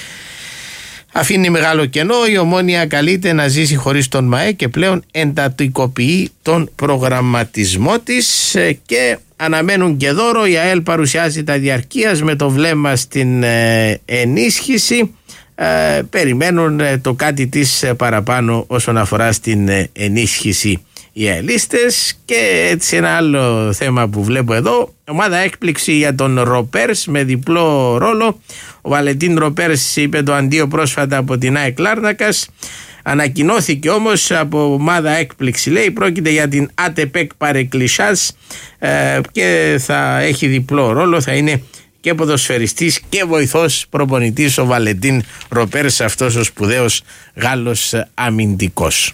Αφήνει μεγάλο κενό, η Ομόνοια καλείται να ζήσει χωρίς τον ΜΑΕ και πλέον εντατικοποιεί τον προγραμματισμό της ε, και αναμένουν και δώρο. Η ΑΕΛ παρουσιάζει τα διαρκείας με το βλέμμα στην ε, ενίσχυση. Ε, περιμένουν ε, το κάτι της ε, παραπάνω όσον αφορά στην ε, ενίσχυση οι αελίστες. Και έτσι ένα άλλο θέμα που βλέπω εδώ, ομάδα έκπληξη για τον Ροπέρς με διπλό ρόλο. Ο Βαλεντίν Ροπέρς είπε το αντίο πρόσφατα από την ΑΕΚ Λάρνακας. Ανακοινώθηκε όμως από ομάδα έκπληξη, λέει, πρόκειται για την ΑΤΕΠΕΚ Παρεκκλησιάς ε, και θα έχει διπλό ρόλο, θα είναι και ποδοσφαιριστής και βοηθός προπονητής ο Βαλεντίν Ροπέρς, αυτός ο σπουδαίος Γάλλος αμυντικός.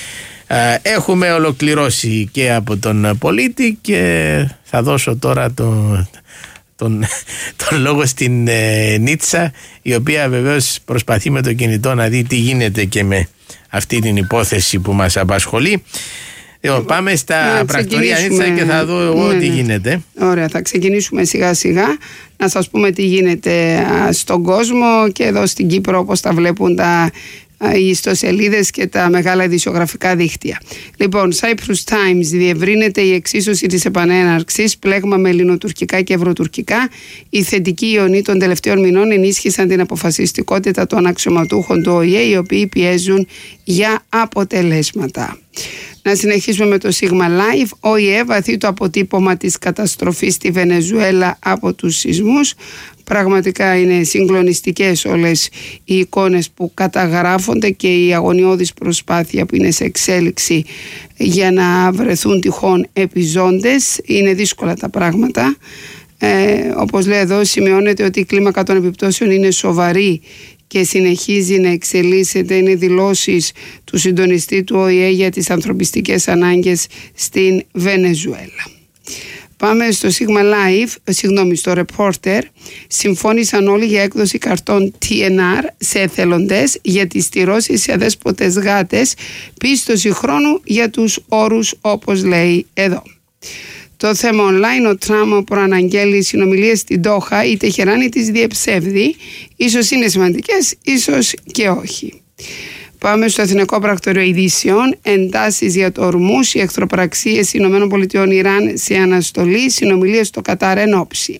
Έχουμε ολοκληρώσει και από τον πολίτη και θα δώσω τώρα το, τον, τον λόγο στην ε, Νίτσα, η οποία βεβαίως προσπαθεί με το κινητό να δει τι γίνεται και με αυτή την υπόθεση που μας απασχολεί. Λοιπόν, πάμε στα να πρακτορία Νίτσα και θα δω εγώ ναι, τι ναι. γίνεται. Ωραία, θα ξεκινήσουμε σιγά σιγά να σας πούμε τι γίνεται στον κόσμο και εδώ στην Κύπρο, όπως τα βλέπουν τα οι ιστοσελίδες και τα μεγάλα ειδησιογραφικά δίκτυα. Λοιπόν, Cyprus Times: διευρύνεται η εξίσωση της επανέναρξης, πλέγμα με ελληνοτουρκικά και ευρωτουρκικά. Οι θετικοί ιονοί των τελευταίων μηνών ενίσχυσαν την αποφασιστικότητα των αξιωματούχων του Ο Η Ε, οι οποίοι πιέζουν για αποτελέσματα. Να συνεχίσουμε με το Sigma Live. Ο Η Ε βαθύ το αποτύπωμα της καταστροφής στη Βενεζουέλα από τους σεισμούς. Πραγματικά είναι συγκλονιστικές όλες οι εικόνες που καταγράφονται και η αγωνιώδης προσπάθεια που είναι σε εξέλιξη για να βρεθούν τυχόν επιζώντες. Είναι δύσκολα τα πράγματα. Ε, όπως λέει εδώ, σημειώνεται ότι η κλίμακα των επιπτώσεων είναι σοβαρή και συνεχίζει να εξελίσσεται. Είναι δηλώσεις του συντονιστή του Ο Η Ε για τις ανθρωπιστικές ανάγκες στην Βενεζουέλα. Πάμε στο Sigma Live, συγγνώμη, στο Reporter. Συμφώνησαν όλοι για έκδοση καρτών Τι Εν Αρ σε εθελοντές για τις στηρώσεις σε αδέσποτες γάτες, πίστοση χρόνου για τους όρους, όπως λέει εδώ. Το θέμα online: ο Τραμπ προαναγγέλει συνομιλίες στην Ντόχα, η Τεχεράνη τις διεψεύδει. Ίσως είναι σημαντικές, ίσως και όχι. Πάμε στο Εθνικό Πρακτορείο Ειδήσεων. Εντάσεις για το Ορμούς, οι εχθροπραξίες ΗΠΑ Ιράν σε αναστολή, συνομιλίες στο Κατάρ εν όψη.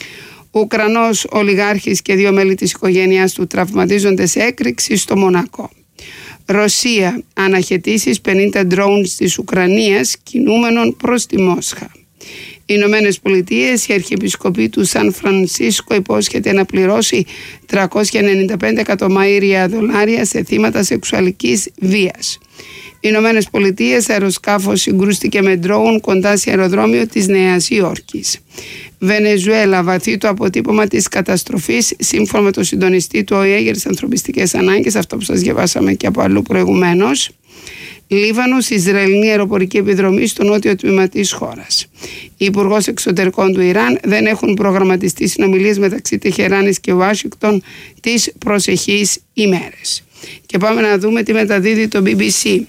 Ουκρανός ολιγάρχης και δύο μέλη της οικογένειάς του τραυματίζονται σε έκρηξη στο Μονακό. Ρωσία: αναχαιτήσεις πενήντα drones της Ουκρανίας κινούμενων προς τη Μόσχα. Οι Ηνωμένες Πολιτείες, η Αρχιεπισκοπή του Σαν Φρανσίσκο υπόσχεται να πληρώσει τριακόσια ενενήντα πέντε εκατομμύρια δολάρια σε θύματα σεξουαλικής βίας. Οι Ηνωμένες Πολιτείες, αεροσκάφος συγκρούστηκε με ντρόουν κοντά σε αεροδρόμιο της Νέας Υόρκης. Βενεζουέλα: βαθύ το αποτύπωμα της καταστροφής, σύμφωνα με το συντονιστή του Ο Η Ε για τις ανθρωπιστικές ανάγκες, αυτό που σας διαβάσαμε και από αλλού προηγουμένως. Λίβανος: Ισραηλινή αεροπορική επιδρομή στο νότιο τμήμα της χώρας. Η Υπουργός Εξωτερικών του Ιράν: δεν έχουν προγραμματιστεί συνομιλίες μεταξύ Τεχεράνης και Ουάσιγκτον τις προσεχείς ημέρες. Και πάμε να δούμε τι μεταδίδει το μπι μπι σι.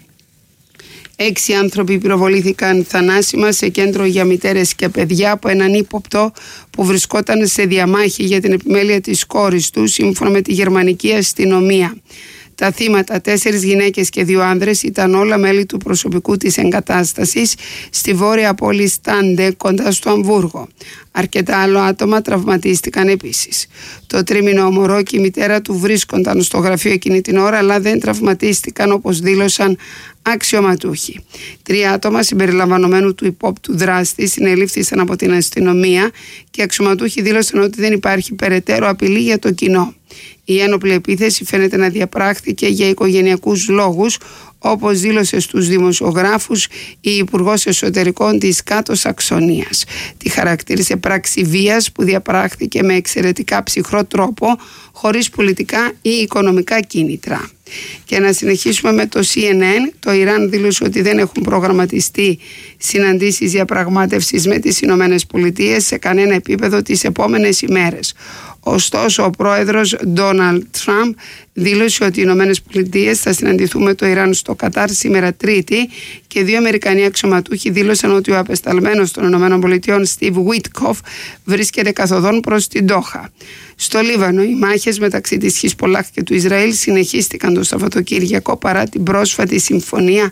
Έξι άνθρωποι πυροβολήθηκαν θανάσιμα σε κέντρο για μητέρες και παιδιά από έναν ύποπτο που βρισκόταν σε διαμάχη για την επιμέλεια της κόρης του, σύμφωνα με τη γερμανική αστυνομία. Τα θύματα, τέσσερις γυναίκες και δύο άνδρες, ήταν όλα μέλη του προσωπικού της εγκατάστασης στη βόρεια πόλη Στάντε, κοντά στο Αμβούργο. Αρκετά άλλα άτομα τραυματίστηκαν επίσης. Το τρίμηνο μωρό και η μητέρα του βρίσκονταν στο γραφείο εκείνη την ώρα, αλλά δεν τραυματίστηκαν, όπως δήλωσαν αξιωματούχοι. Τρία άτομα συμπεριλαμβανομένου του υπόπτου δράστη συνελήφθησαν από την αστυνομία και οι αξιωματούχοι δήλωσαν ότι δεν υπάρχει περαιτέρω απειλή για το κοινό. Η ένοπλη επίθεση φαίνεται να διαπράχθηκε για οικογενειακούς λόγους, όπως δήλωσε στους δημοσιογράφους η Υπουργός Εσωτερικών της Κάτω Σαξονίας. Τη χαρακτήρισε πράξη βίας που διαπράχθηκε με εξαιρετικά ψυχρό τρόπο, χωρίς πολιτικά ή οικονομικά κίνητρα. Και να συνεχίσουμε με το Σι Εν Εν. Το Ιράν δήλωσε ότι δεν έχουν προγραμματιστεί συναντήσεις διαπραγμάτευσης με τις Ηνωμένες Πολιτείες σε κανένα επίπεδο τις επόμενες ημέρες. Ωστόσο, ο πρόεδρος Ντόναλντ Τραμπ δήλωσε ότι οι Ηνωμένες Πολιτείες θα συναντηθούν με το Ιράν στο Κατάρ σήμερα Τρίτη και δύο Αμερικανοί αξιωματούχοι δήλωσαν ότι ο απεσταλμένος των Ηνωμένων Πολιτειών Στίβ Βίτκοφ βρίσκεται καθοδόν προς την Ντόχα. Στο Λίβανο, οι μάχες μεταξύ της Χισπολάχ και του Ισραήλ συνεχίστηκαν το Σαββατοκύριακο παρά την πρόσφατη συμφωνία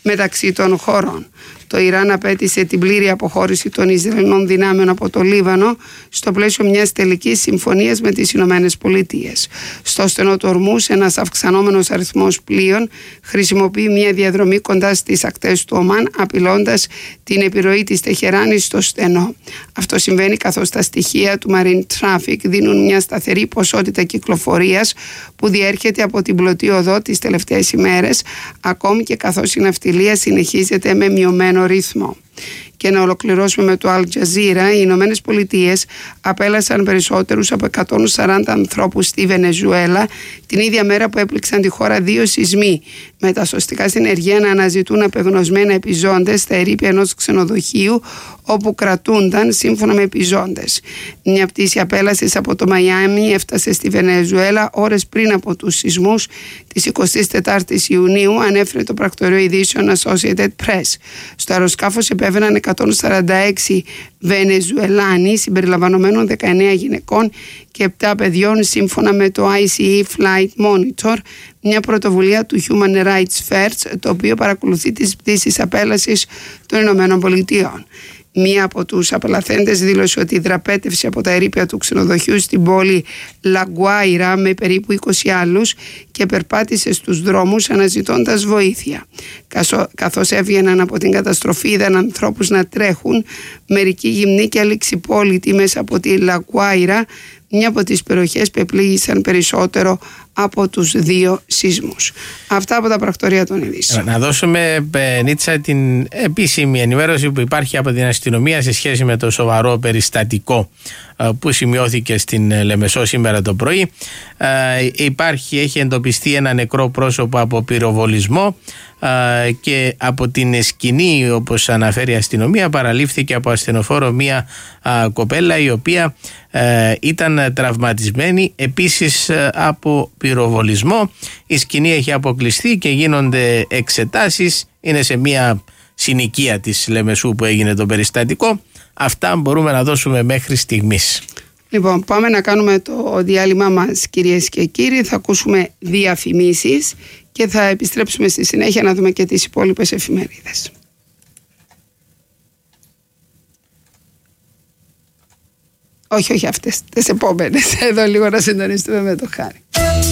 μεταξύ των χωρών. Το Ιράν απέτησε την πλήρη αποχώρηση των Ισραηλινών δυνάμεων από το Λίβανο στο πλαίσιο μιας τελικής συμφωνίας με τις Ηνωμένες Πολιτείες. Στο στενό του Ορμούς, ένας αυξανόμενος αριθμός πλοίων χρησιμοποιεί μια διαδρομή κοντά στις ακτές του Ομάν, απειλώντας την επιρροή της Τεχεράνης στο στενό. Αυτό συμβαίνει καθώς τα στοιχεία του Marine Traffic δίνουν μια σταθερή ποσότητα κυκλοφορίας που διέρχεται από την πλωτή οδό τις τελευταίες ημέρες, ακόμη και καθώς η ναυτιλία συνεχίζεται με μειωμένο ρυθμό. Και να ολοκληρώσουμε με το Al Jazeera, οι Ηνωμένες Πολιτείες απέλασαν περισσότερους από εκατόν σαράντα ανθρώπους στη Βενεζουέλα την ίδια μέρα που έπληξαν τη χώρα δύο σεισμοί, με τα σωστικά συνεργεία να αναζητούν απεγνωσμένα επιζώντες στα ερείπια ενός ξενοδοχείου όπου κρατούνταν σύμφωνα με επιζώντες. Μια πτήση απέλασης από το Μαϊάμι έφτασε στη Βενεζουέλα ώρες πριν από τους σεισμούς της εικοστής τετάρτης Ιουνίου, ανέφερε το πρακτορείο ειδήσεων Associated Press. Στο αεροσκάφος επέβαιναν εκατόν σαράντα έξι Βενεζουελάνοι, συμπεριλαμβανομένων δεκαεννέα γυναικών και επτά παιδιών, σύμφωνα με το άι σι ι Flight Monitor, μια πρωτοβουλία του Human Rights First, το οποίο παρακολουθεί τις πτήσεις απέλασης των Ηνωμένων Πολιτειών. Μία από τους απελαθέντες δήλωσε ότι η δραπέτευση από τα ερείπια του ξενοδοχείου στην πόλη Λαγκουάιρα με περίπου είκοσι άλλους και περπάτησε στους δρόμους αναζητώντας βοήθεια. Καθώς έβγαιναν από την καταστροφή, είδαν ανθρώπους να τρέχουν, μερικοί γυμνοί και άλλοι ξυπόλοιτοι μέσα από τη Λαγκουάιρα, μια από τις περιοχές που επλήγησαν περισσότερο από τους δύο σεισμούς. Αυτά από τα πρακτορία των ειδήσεων. Να δώσουμε, Νίτσα, την επίσημη ενημέρωση που υπάρχει από την αστυνομία σε σχέση με το σοβαρό περιστατικό που σημειώθηκε στην Λεμεσό σήμερα το πρωί. Υπάρχει, έχει εντοπιστεί ένα νεκρό πρόσωπο από πυροβολισμό και από την σκηνή, όπως αναφέρει η αστυνομία, παραλήφθηκε από ασθενοφόρο μία κοπέλα η οποία ήταν τραυματισμένη επίσης από πυροβολισμό. Η σκηνή έχει αποκλειστεί και γίνονται εξετάσεις. Είναι σε μία συνοικία της Λεμεσού που έγινε το περιστατικό. Αυτά μπορούμε να δώσουμε μέχρι στιγμής. Λοιπόν, πάμε να κάνουμε το διάλειμμα μας, κυρίες και κύριοι. Θα ακούσουμε διαφημίσεις και θα επιστρέψουμε στη συνέχεια να δούμε και τις υπόλοιπες εφημερίδες. Όχι, όχι αυτές, τις επόμενες. Εδώ λίγο να συντονιστούμε με το Χάρη.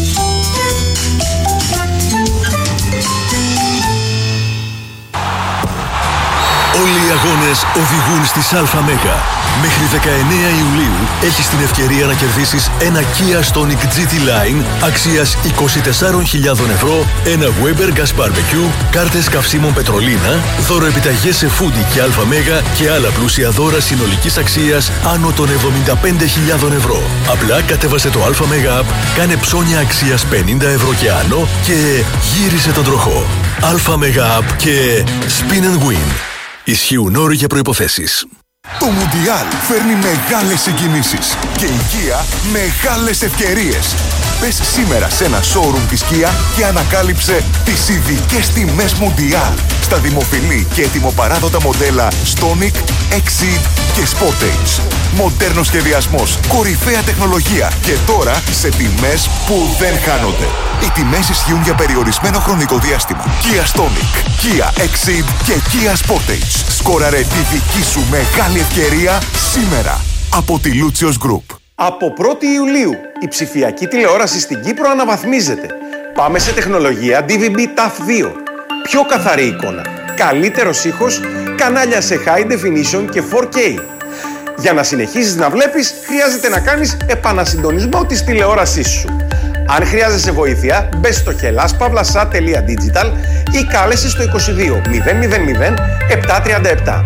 Όλοι οι αγώνες οδηγούν στις ΑΜΕΓΑ. Μέχρι δεκαεννέα Ιουλίου έχεις την ευκαιρία να κερδίσεις ένα Kia Stonic τζι τι Line αξίας είκοσι τεσσάρες χιλιάδες ευρώ, ένα Weber Gas Barbecue, κάρτες καυσίμων Πετρολίνα, δώροεπιταγές σε Foodie και ΑΜΕΓΑ και άλλα πλούσια δώρα συνολικής αξίας άνω των εβδομήντα πέντε χιλιάδες ευρώ. Απλά κατέβασε το ΑΜΕΓΑ App, κάνε ψώνια αξίας πενήντα ευρώ και άνω και γύρισε τον τροχό. ΑΜΕΓΑ App και Spin and Win. Ισχύουν όροι για προϋποθέσεις. Το Μουντιάλ φέρνει μεγάλες συγκινήσεις και η Kia μεγάλες ευκαιρίες. Πες σήμερα σε ένα showroom της Kia και ανακάλυψε τις ειδικές τιμές Μουντιάλ στα δημοφιλή και ετοιμοπαράδοτα μοντέλα Stonic, Exceed και Sportage. Μοντέρνος σχεδιασμός, κορυφαία τεχνολογία και τώρα σε τιμές που δεν χάνονται. Οι τιμές ισχύουν για περιορισμένο χρονικό διάστημα. Kia Stonic, Kia Exceed και Kia Sportage. Σκόραρε τη δική σου μεγάλη ευκαιρία σήμερα από τη Lucios Group. Από πρώτη Ιουλίου η ψηφιακή τηλεόραση στην Κύπρο αναβαθμίζεται. Πάμε σε τεχνολογία ντι βι μπι ταφ δύο. Πιο καθαρή εικόνα, καλύτερος ήχος, κανάλια σε high definition και φορ κέι. Για να συνεχίσεις να βλέπεις, χρειάζεται να κάνεις επανασυντονισμό της τηλεόρασής σου. Αν χρειάζεσαι βοήθεια, μπες στο hellas-pavlasat τελεία digital ή κάλεσε στο είκοσι δύο μηδέν μηδέν μηδέν επτά τριάντα επτά.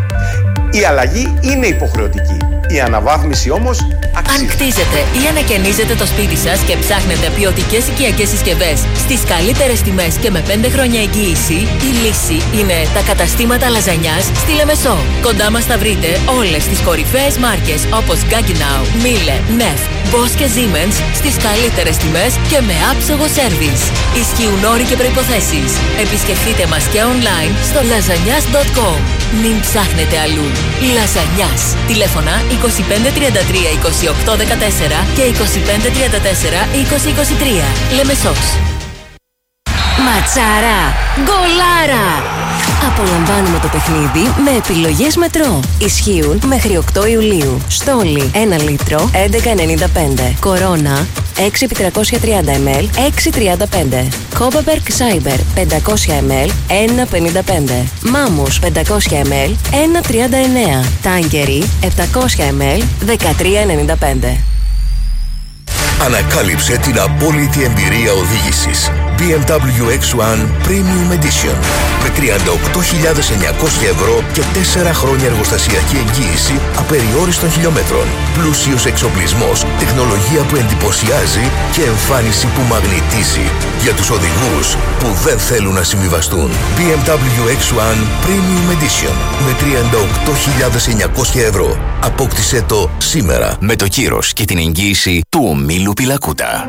Η αλλαγή είναι υποχρεωτική. Η αναβάθμιση όμως αξίζει. Αν κτίζετε ή ανακαινίζετε το σπίτι σας και ψάχνετε ποιοτικές οικιακές συσκευές στις καλύτερες τιμές και με πέντε χρόνια εγγύηση, η λύση είναι τα καταστήματα λαζανιάς στη Λεμεσό. Κοντά μας θα βρείτε όλες τις κορυφαίες μάρκες όπως Gaggenau, Miele, Neff, Bosch και Siemens στις καλύτερες τιμές και με άψογο σέρβις. Ισχύουν όροι και προϋποθέσεις. Επισκεφτείτε μας και online στο λαζανιάς τελεία κομ. Μην ψάχνετε αλλού. Λαζανιάς. Τηλέφωνα είκοσι πέντε τριάντα τρία είκοσι οκτώ δεκατέσσερα και είκοσι πέντε τριάντα τέσσερα είκοσι είκοσι τρία. Λεμεσός. Ματσάρα, γκολάρα. Απολαμβάνουμε το παιχνίδι με επιλογές μετρό. Ισχύουν μέχρι οκτώ Ιουλίου. Στόλι ένα λίτρο έντεκα ενενήντα πέντε. Κορώνα έξι επί τριακόσια τριάντα μιλιλίτρα έξι τριάντα πέντε. Κόπαπερκ Cyber πεντακόσια μιλιλίτρα ένα πενήντα πέντε. Μάμους πεντακόσια μιλιλίτρα ένα τριάντα εννέα. Τάγκερι επτακόσια μιλιλίτρα δεκατρία ενενήντα πέντε. Ανακάλυψε την απόλυτη εμπειρία οδήγησης μπι εμ ντάμπλιου εξ ουάν Premium Edition με τριάντα οκτώ χιλιάδες εννιακόσια ευρώ και τέσσερα χρόνια εργοστασιακή εγγύηση απεριόριστων χιλιόμετρων, πλούσιος εξοπλισμός, τεχνολογία που εντυπωσιάζει και εμφάνιση που μαγνητίζει για τους οδηγούς που δεν θέλουν να συμβιβαστούν. μπι εμ ντάμπλιου εξ ουάν Premium Edition με τριάντα οκτώ χιλιάδες εννιακόσια ευρώ. Απόκτησέ το σήμερα με το κύρος και την εγγύηση του ομίλου Πιλακούτα.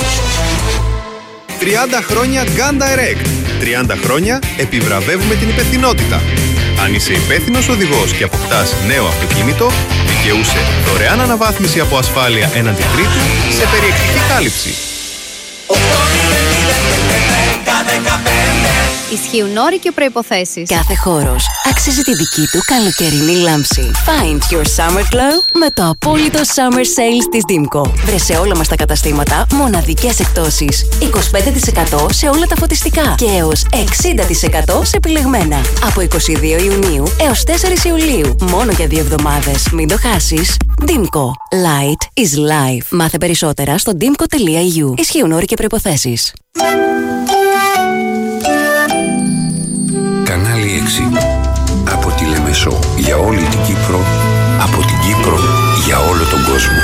τριάντα χρόνια Gun Direct. τριάντα χρόνια επιβραβεύουμε την υπευθυνότητα. Αν είσαι υπεύθυνος οδηγός και αποκτάς νέο αυτοκίνητο, δικαιούσε δωρεάν αναβάθμιση από ασφάλεια έναντι τρίτου σε περιεκτική κάλυψη. Ισχύουν όροι και προϋποθέσεις. Κάθε χώρος αξίζει τη δική του καλοκαιρινή λάμψη. Find your summer glow με το απόλυτο summer sales της Dimco. Βρε σε όλα μας τα καταστήματα μοναδικές εκπτώσεις. είκοσι πέντε τοις εκατό σε όλα τα φωτιστικά και έως εξήντα τοις εκατό σε επιλεγμένα. Από είκοσι δύο Ιουνίου έως τέσσερις Ιουλίου. Μόνο για δύο εβδομάδες. Μην το χάσεις. Dimco. Light is life. Μάθε περισσότερα στο dimco τελεία ι γιου. Ισχύουν όροι και προϋποθέσεις. Κανάλι έξι. Από τη Λεμεσό για όλη την Κύπρο, από την Κύπρο για όλο τον κόσμο.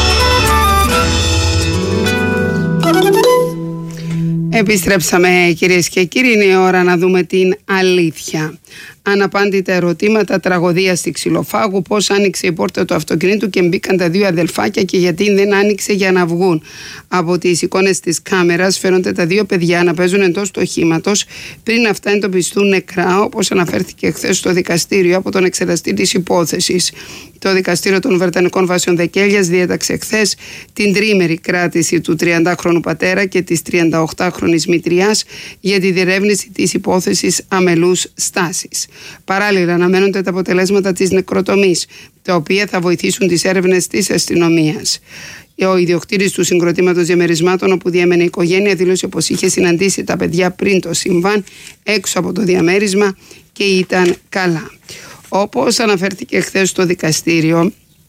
Επιστρέψαμε κυρίες και κύριοι, είναι η ώρα να δούμε την αλήθεια. Αναπάντητα ερωτήματα, τραγωδία στη Ξυλοφάγου, πώς άνοιξε η πόρτα του αυτοκινήτου και μπήκαν τα δύο αδελφάκια και γιατί δεν άνοιξε για να βγουν. Από τις εικόνες της κάμερας φαίνονται τα δύο παιδιά να παίζουν εντός του οχήματος πριν αυτά εντοπιστούν νεκρά, όπως αναφέρθηκε χθες στο δικαστήριο από τον εξεταστή της υπόθεσης. Το δικαστήριο των Βρετανικών Βάσεων Δεκέλιας διέταξε χθες την τρίμερη κράτηση του τριαντάχρονου πατέρα και της τριανταοκτάχρονης μητριάς για τη διερεύνηση της υπόθεσης αμελούς στάσης. Παράλληλα, αναμένονται τα αποτελέσματα της νεκροτομής, τα οποία θα βοηθήσουν τις έρευνες της αστυνομίας. Ο ιδιοκτήτης του συγκροτήματος διαμερισμάτων, όπου διέμενε η οικογένεια, δήλωσε πως είχε συναντήσει τα παιδιά πριν το συμβάν έξω από το διαμέρισμα και ήταν καλά. Όπως αναφέρθηκε χθες στο δικαστήριο,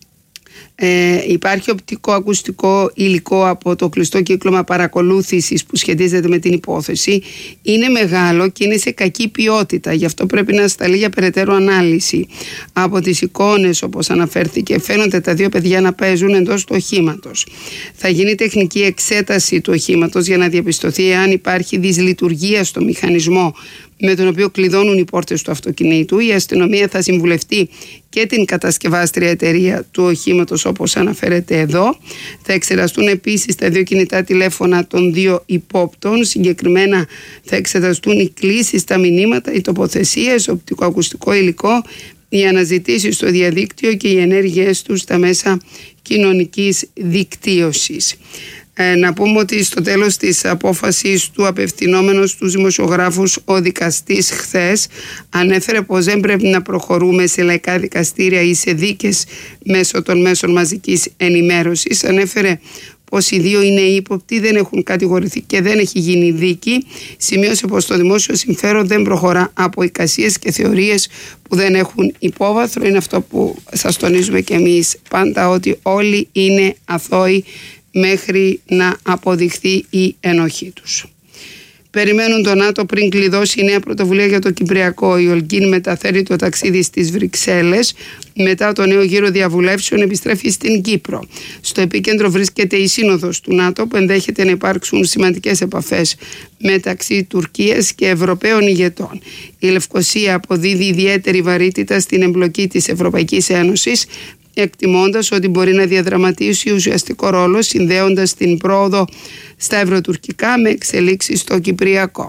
Ε, υπάρχει οπτικό-ακουστικό υλικό από το κλειστό κύκλωμα παρακολούθησης που σχετίζεται με την υπόθεση. Είναι μεγάλο και είναι σε κακή ποιότητα, γι' αυτό πρέπει να σταλεί για περαιτέρω ανάλυση. Από τις εικόνες, όπως αναφέρθηκε, φαίνονται τα δύο παιδιά να παίζουν εντός του οχήματος. Θα γίνει τεχνική εξέταση του οχήματος για να διαπιστωθεί αν υπάρχει δυσλειτουργία στο μηχανισμό με τον οποίο κλειδώνουν οι πόρτες του αυτοκινήτου. Η αστυνομία θα συμβουλευτεί και την κατασκευάστρια εταιρεία του οχήματος, όπως αναφέρεται εδώ. Θα εξεταστούν επίσης τα δύο κινητά τηλέφωνα των δύο υπόπτων. Συγκεκριμένα θα εξεταστούν οι κλήσεις, τα μηνύματα, οι τοποθεσίες, οπτικοακουστικό υλικό, οι αναζητήσεις στο διαδίκτυο και οι ενέργειές τους στα μέσα κοινωνικής δικτύωσης. Ε, να πούμε ότι στο τέλος της απόφασης του, απευθυνόμενος στους δημοσιογράφους, ο δικαστής χθες ανέφερε πως δεν πρέπει να προχωρούμε σε λαϊκά δικαστήρια ή σε δίκες μέσω των μέσων μαζικής ενημέρωσης. Ανέφερε πως οι δύο είναι ύποπτοι, δεν έχουν κατηγορηθεί και δεν έχει γίνει δίκη. Σημείωσε πως το δημόσιο συμφέρον δεν προχωρά από εικασίες και θεωρίες που δεν έχουν υπόβαθρο. Είναι αυτό που σας τονίζουμε και εμείς πάντα, ότι όλοι είναι αθώοι μέχρι να αποδειχθεί η ενοχή τους. Περιμένουν τον ΝΑΤΟ πριν κλειδώσει η νέα πρωτοβουλία για το Κυπριακό. Η Ολγκίν μεταφέρει το ταξίδι στις Βρυξέλλες. Μετά το νέο γύρο διαβουλεύσεων επιστρέφει στην Κύπρο. Στο επίκεντρο βρίσκεται η σύνοδος του ΝΑΤΟ, που ενδέχεται να υπάρξουν σημαντικές επαφές μεταξύ Τουρκίας και Ευρωπαίων ηγετών. Η Λευκοσία αποδίδει ιδιαίτερη βαρύτητα στην εμπλοκή της Ευρωπαϊκής Ένωσης, εκτιμώντας ότι μπορεί να διαδραματίσει ουσιαστικό ρόλο συνδέοντας την πρόοδο στα ευρωτουρκικά με εξελίξεις στο Κυπριακό.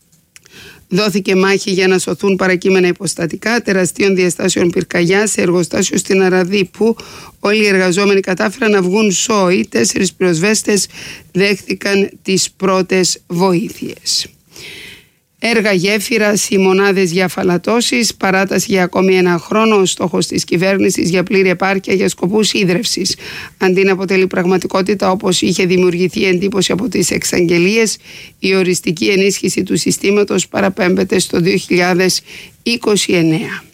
Δόθηκε μάχη για να σωθούν παρακείμενα υποστατικά τεραστίων διαστάσεων πυρκαγιά σε εργοστάσιο στην Αραδίπου. Όλοι οι εργαζόμενοι κατάφεραν να βγουν σώοι. Τέσσερις πυροσβέστες δέχθηκαν τις πρώτες βοήθειες. Έργα γέφυρας, οι μονάδες για αφαλατώσεις, παράταση για ακόμη ένα χρόνο, ο στόχος της κυβέρνησης για πλήρη επάρκεια για σκοπούς ίδρευσης. Αντί να αποτελεί πραγματικότητα όπως είχε δημιουργηθεί εντύπωση από τις εξαγγελίες, η οριστική ενίσχυση του συστήματος παραπέμπεται στο δύο χιλιάδες είκοσι εννέα.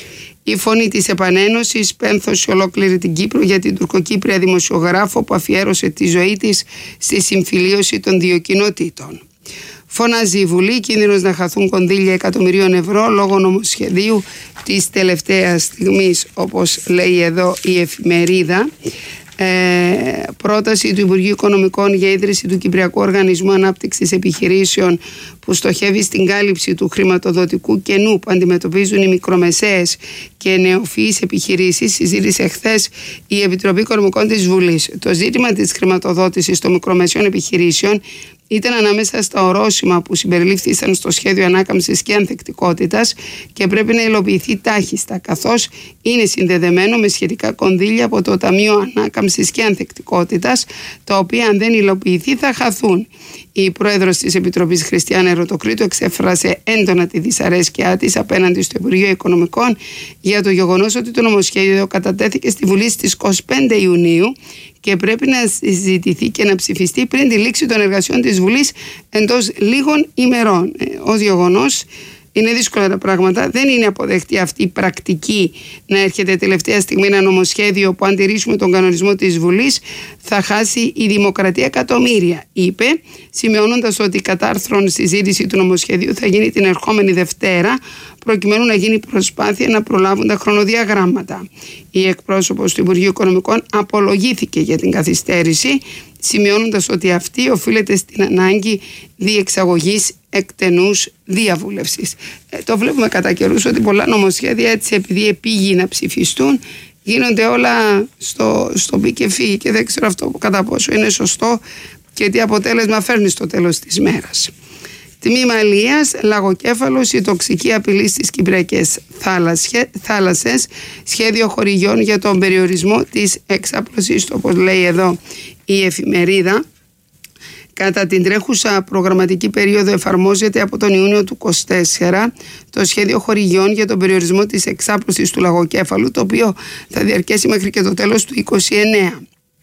Η φωνή της επανένωσης πένθωσε ολόκληρη την Κύπρο για την τουρκοκύπρια δημοσιογράφο που αφιέρωσε τη ζωή της στη συμφιλίωση των δύο κοινοτήτων. Φωνάζει η Βουλή, κίνδυνος να χαθούν κονδύλια εκατομμυρίων ευρώ λόγω νομοσχεδίου της τελευταίας στιγμής, όπως λέει εδώ η εφημερίδα. Ε, πρόταση του Υπουργείου Οικονομικών για ίδρυση του Κυπριακού Οργανισμού Ανάπτυξης Επιχειρήσεων που στοχεύει στην κάλυψη του χρηματοδοτικού κενού που αντιμετωπίζουν οι μικρομεσαίες και νεοφυείς επιχειρήσεις συζήτησε χθες η Επιτροπή Οικονομικών της Βουλής. Το ζήτημα της χρηματοδότησης των μικρομεσαίων επιχειρήσεων ήταν ανάμεσα στα ορόσημα που συμπεριλήφθησαν στο σχέδιο ανάκαμψης και ανθεκτικότητας και πρέπει να υλοποιηθεί τάχιστα, καθώς είναι συνδεδεμένο με σχετικά κονδύλια από το Ταμείο Ανάκαμψης και Ανθεκτικότητας, τα οποία αν δεν υλοποιηθεί θα χαθούν. Η πρόεδρος της Επιτροπής, Χριστιάνα Ερωτοκρίτου, εξέφρασε έντονα τη δυσαρέσκειά της απέναντι στο Υπουργείο Οικονομικών για το γεγονός ότι το νομοσχέδιο κατατέθηκε στη Βουλή στις είκοσι πέντε Ιουνίου και πρέπει να συζητηθεί και να ψηφιστεί πριν τη λήξη των εργασιών της Βουλής εντός λίγων ημερών. Ε, ως γεγονός είναι δύσκολα τα πράγματα. Δεν είναι αποδεκτή αυτή η πρακτική να έρχεται τελευταία στιγμή ένα νομοσχέδιο που αν τηρήσουμε τον κανονισμό της Βουλής θα χάσει η δημοκρατία εκατομμύρια, είπε, σημειώνοντας ότι η κατάρθρον συζήτηση του νομοσχεδίου θα γίνει την ερχόμενη Δευτέρα προκειμένου να γίνει προσπάθεια να προλάβουν τα χρονοδιαγράμματα. Η εκπρόσωπος του Υπουργείου Οικονομικών απολογήθηκε για την καθυστέρηση, σημειώνοντας ότι αυτή οφείλεται στην ανάγκη διεξαγωγής εκτενούς διαβούλευσης. Ε, το βλέπουμε κατά καιρούς ότι πολλά νομοσχέδια έτσι επειδή επήγει να ψηφιστούν γίνονται όλα στο, στο μπει και φύγει και δεν ξέρω αυτό κατά πόσο είναι σωστό και τι αποτέλεσμα φέρνει στο τέλος της μέρας. Τμήμα Αλίας, λαγοκέφαλος, η τοξική απειλή στις κυπριακές θάλασσες, σχέδιο χορηγιών για τον περιορισμό της εξάπλωσης, όπως λέει εδώ η εφημερίδα. Κατά την τρέχουσα προγραμματική περίοδο εφαρμόζεται από τον Ιούνιο του είκοσι τέσσερα το σχέδιο χορηγιών για τον περιορισμό της εξάπλωσης του λαγοκέφαλου, το οποίο θα διαρκέσει μέχρι και το τέλος του είκοσι εννέα.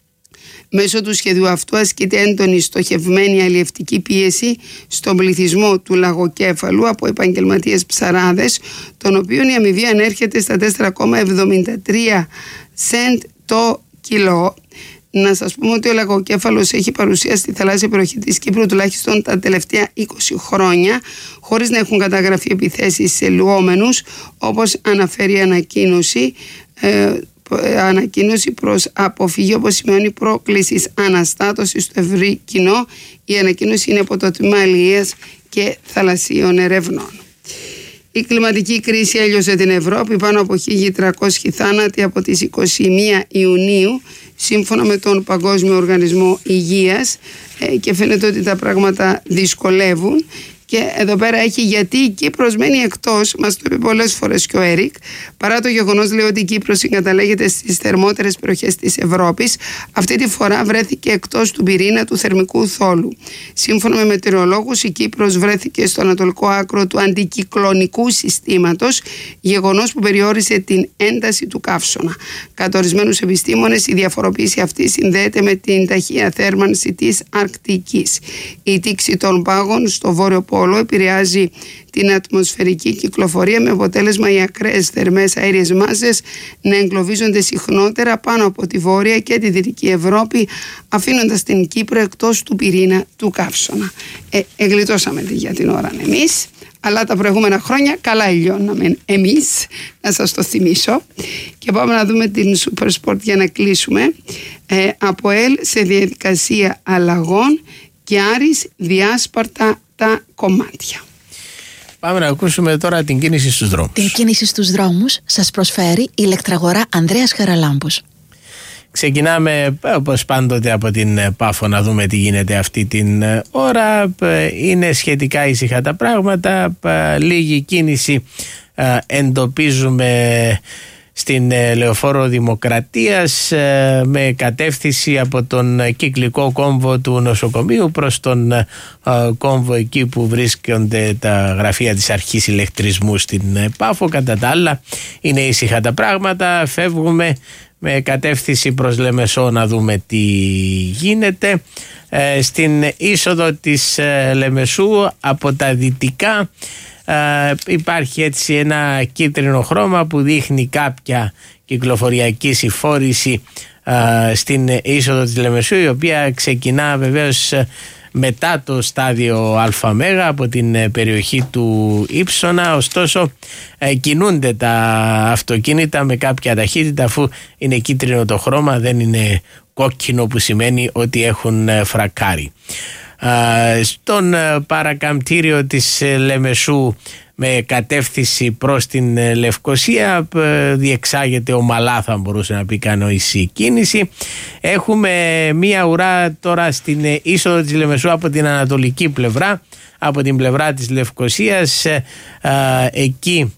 Μέσω του σχεδίου αυτού ασκείται έντονη στοχευμένη αλλιευτική πίεση στον πληθυσμό του λαγοκέφαλου από επαγγελματίες ψαράδες, των οποίων η αμοιβή ανέρχεται στα τέσσερα κόμμα εβδομήντα τρία σεντ το κιλό. Να σας πούμε ότι ο λαγοκέφαλος έχει παρουσία στη θαλάσσια περιοχή της Κύπρου τουλάχιστον τα τελευταία είκοσι χρόνια, χωρίς να έχουν καταγραφεί επιθέσεις σε λουόμενους, όπως αναφέρει η ανακοίνωση. Ε, ανακοίνωση προς αποφυγή, όπως σημαίνει, πρόκλησης αναστάτωσης στο ευρύ κοινό. Η ανακοίνωση είναι από το Τμήμα Αλληλείας και Θαλασσίων Ερευνών. Η κλιματική κρίση έλειωσε την Ευρώπη, πάνω από χίλια τριακόσιοι θάνατοι από τις είκοσι μία Ιουνίου, σύμφωνα με τον Παγκόσμιο Οργανισμό Υγείας, και φαίνεται ότι τα πράγματα δυσκολεύουν. Και εδώ πέρα έχει γιατί η Κύπρος μένει εκτός, μας το είπε πολλές φορές και ο Έρικ, παρά το γεγονός, λέει, ότι η Κύπρος συγκαταλέγεται στις θερμότερες περιοχές της Ευρώπης, αυτή τη φορά βρέθηκε εκτός του πυρήνα του θερμικού θόλου. Σύμφωνα με μετεωρολόγους, η Κύπρος βρέθηκε στο ανατολικό άκρο του αντικυκλωνικού συστήματος, γεγονός που περιόρισε την ένταση του καύσωνα. Κατά ορισμένους επιστήμονες, η διαφοροποίηση αυτή συνδέεται με την ταχεία θέρμανση της Αρκτικής. Η τήξη των πάγων στο βόρειο πόλο επηρεάζει την ατμοσφαιρική κυκλοφορία, με αποτέλεσμα οι ακραίες θερμές αέριες μάζες να εγκλωβίζονται συχνότερα πάνω από τη Βόρεια και τη Δυτική Ευρώπη, αφήνοντας την Κύπρο εκτός του πυρήνα του καύσωνα. Ε, εγλιτώσαμε τη για την ώρα εμείς, αλλά τα προηγούμενα χρόνια καλά ηλιώναμε εμείς, να σας το θυμίσω. Και πάμε να δούμε την Super Sport για να κλείσουμε. Ε, από ΕΛ σε διαδικασία αλλαγών και Άρης διάσπαρτα τα κομμάτια. Πάμε να ακούσουμε τώρα την κίνηση στους δρόμους. Την κίνηση στους δρόμους σας προσφέρει η ηλεκτραγορά Ανδρέας Χαραλάμπους. Ξεκινάμε όπως πάντοτε από την Πάφο να δούμε τι γίνεται αυτή την ώρα. Είναι σχετικά ήσυχα τα πράγματα, λίγη κίνηση εντοπίζουμε στην Λεωφόρο Δημοκρατίας με κατεύθυνση από τον κυκλικό κόμβο του νοσοκομείου προς τον κόμβο εκεί που βρίσκονται τα γραφεία της αρχής ηλεκτρισμού στην Πάφο. Κατά τα άλλα είναι ήσυχα τα πράγματα, φεύγουμε με κατεύθυνση προς Λεμεσό να δούμε τι γίνεται. Ε, στην είσοδο της ε, Λεμεσού από τα δυτικά ε, υπάρχει έτσι ένα κίτρινο χρώμα που δείχνει κάποια κυκλοφοριακή συμφόρηση ε, στην είσοδο της Λεμεσού, η οποία ξεκινά βεβαίως ε, μετά το στάδιο ΑΜ από την περιοχή του Ήψωνα. Ωστόσο ε, κινούνται τα αυτοκίνητα με κάποια ταχύτητα, αφού είναι κίτρινο το χρώμα, δεν είναι κόκκινο που σημαίνει ότι έχουν φρακάρει. Ε, στον παρακαμπτήριο της Λεμεσού με κατεύθυνση προς την Λευκοσία διεξάγεται ομαλά, θα μπορούσε να πει κανείς, η κίνηση. Έχουμε μία ουρά τώρα στην είσοδο της Λεμεσού από την ανατολική πλευρά, από την πλευρά της Λευκοσίας, εκεί